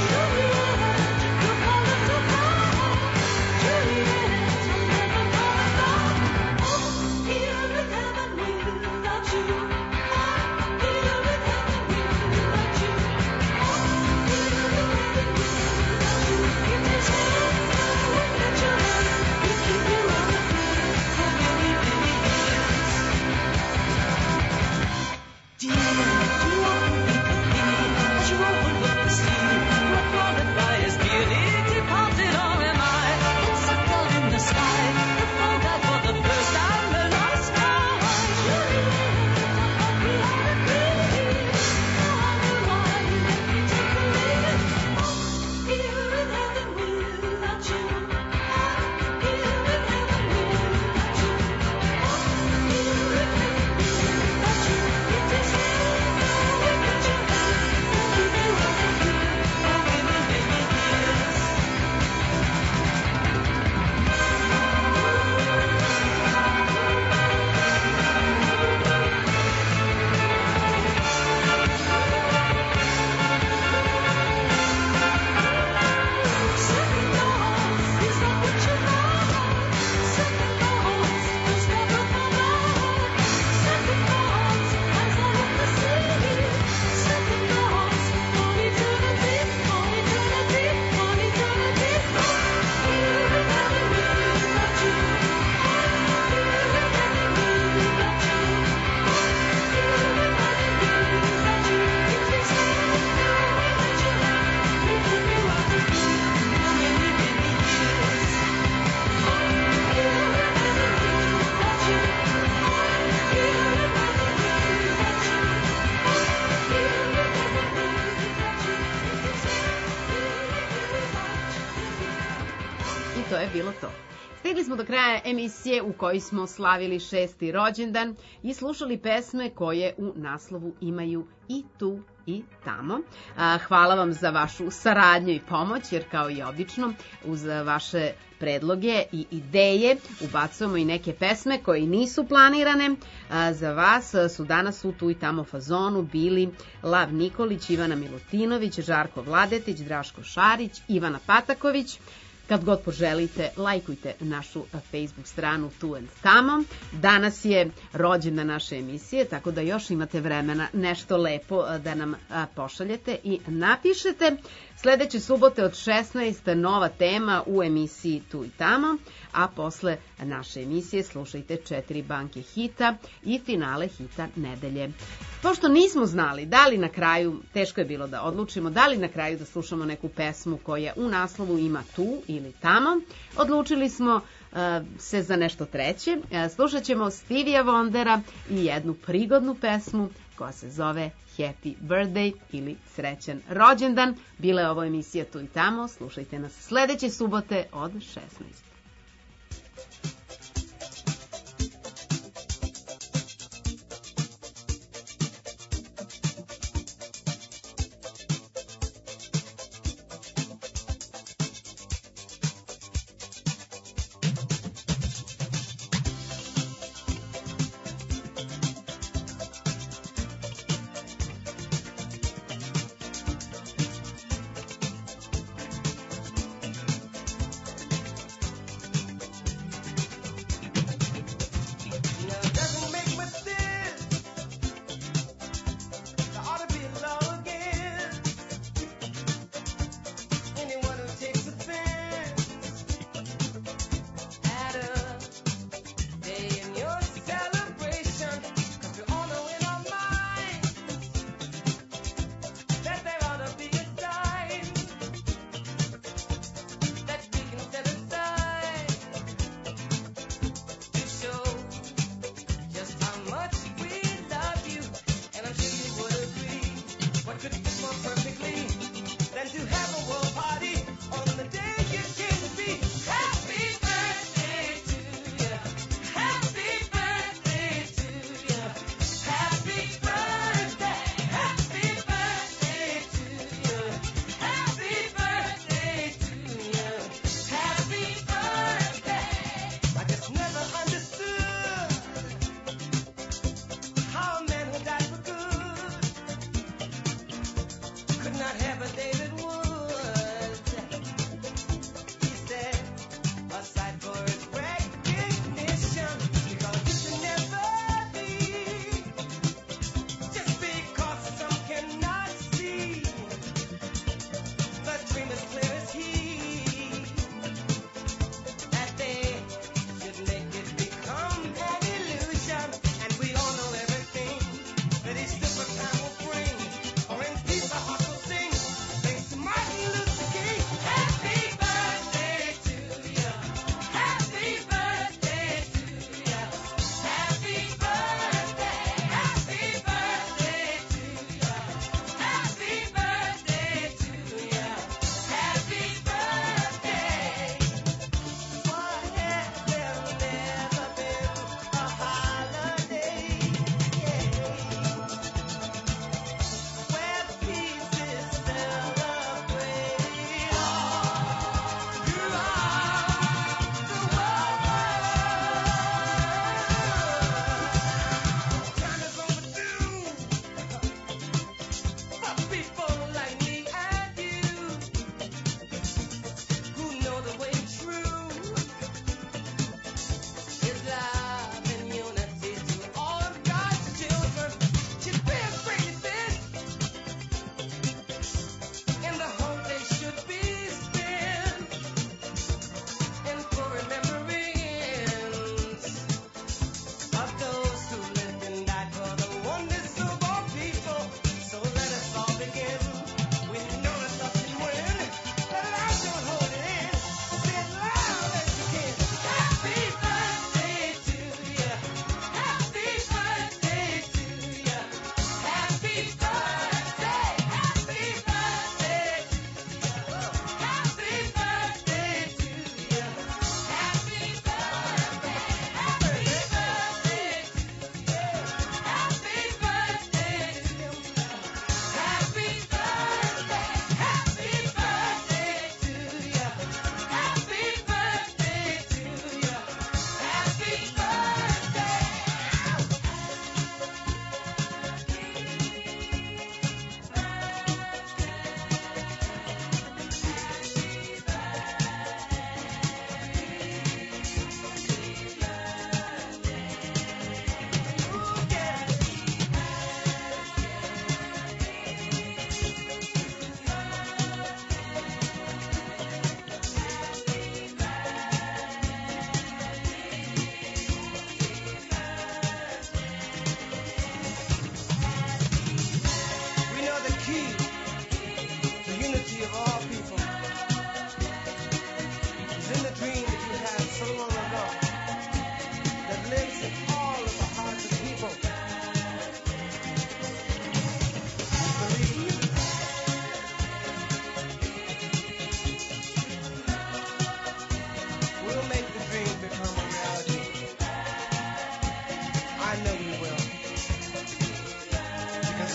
S3: bilo to. Stigli smo do kraja emisije u kojoj smo slavili 6. rođendan i slušali pesme koje u naslovu imaju i tu i tamo. Hvala vam za vašu saradnju i pomoć, jer kao i obično uz vaše predloge i ideje ubacujemo i neke pesme koje nisu planirane. Za vas su danas u tu i tamo fazonu bili Lav Nikolić, Ivana Milutinović, Žarko Vladetić, Draško Šarić, Ivana Pataković. Kad god poželite, lajkujte našu Facebook stranu Tu and Tamo. Danas je rođendan naše emisije, tako da još imate vremena nešto lepo da nam pošaljete i napišete. Sledeće subote od 16 nova tema u emisiji Tu i Tamo, a posle naše emisije slušajte 4 banke hita i finale hita nedelje. Pošto nismo znali da li na kraju, teško je bilo da odlučimo, da li na kraju da slušamo neku pesmu koja u naslovu ima tu ili tamo, odlučili smo se za nešto treće. Slušat ćemo Stevija Wondera i jednu prigodnu pesmu koja se zove Happy Birthday ili Srećan rođendan. Bila je ovo emisija Tu i Tamo. Slušajte nas sledeće subote od 16.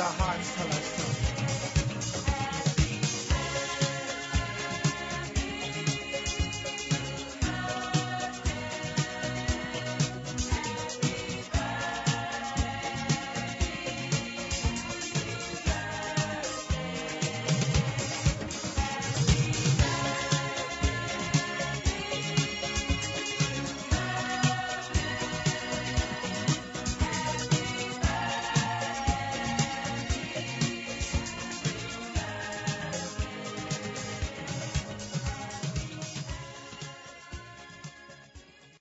S5: our hearts tell us to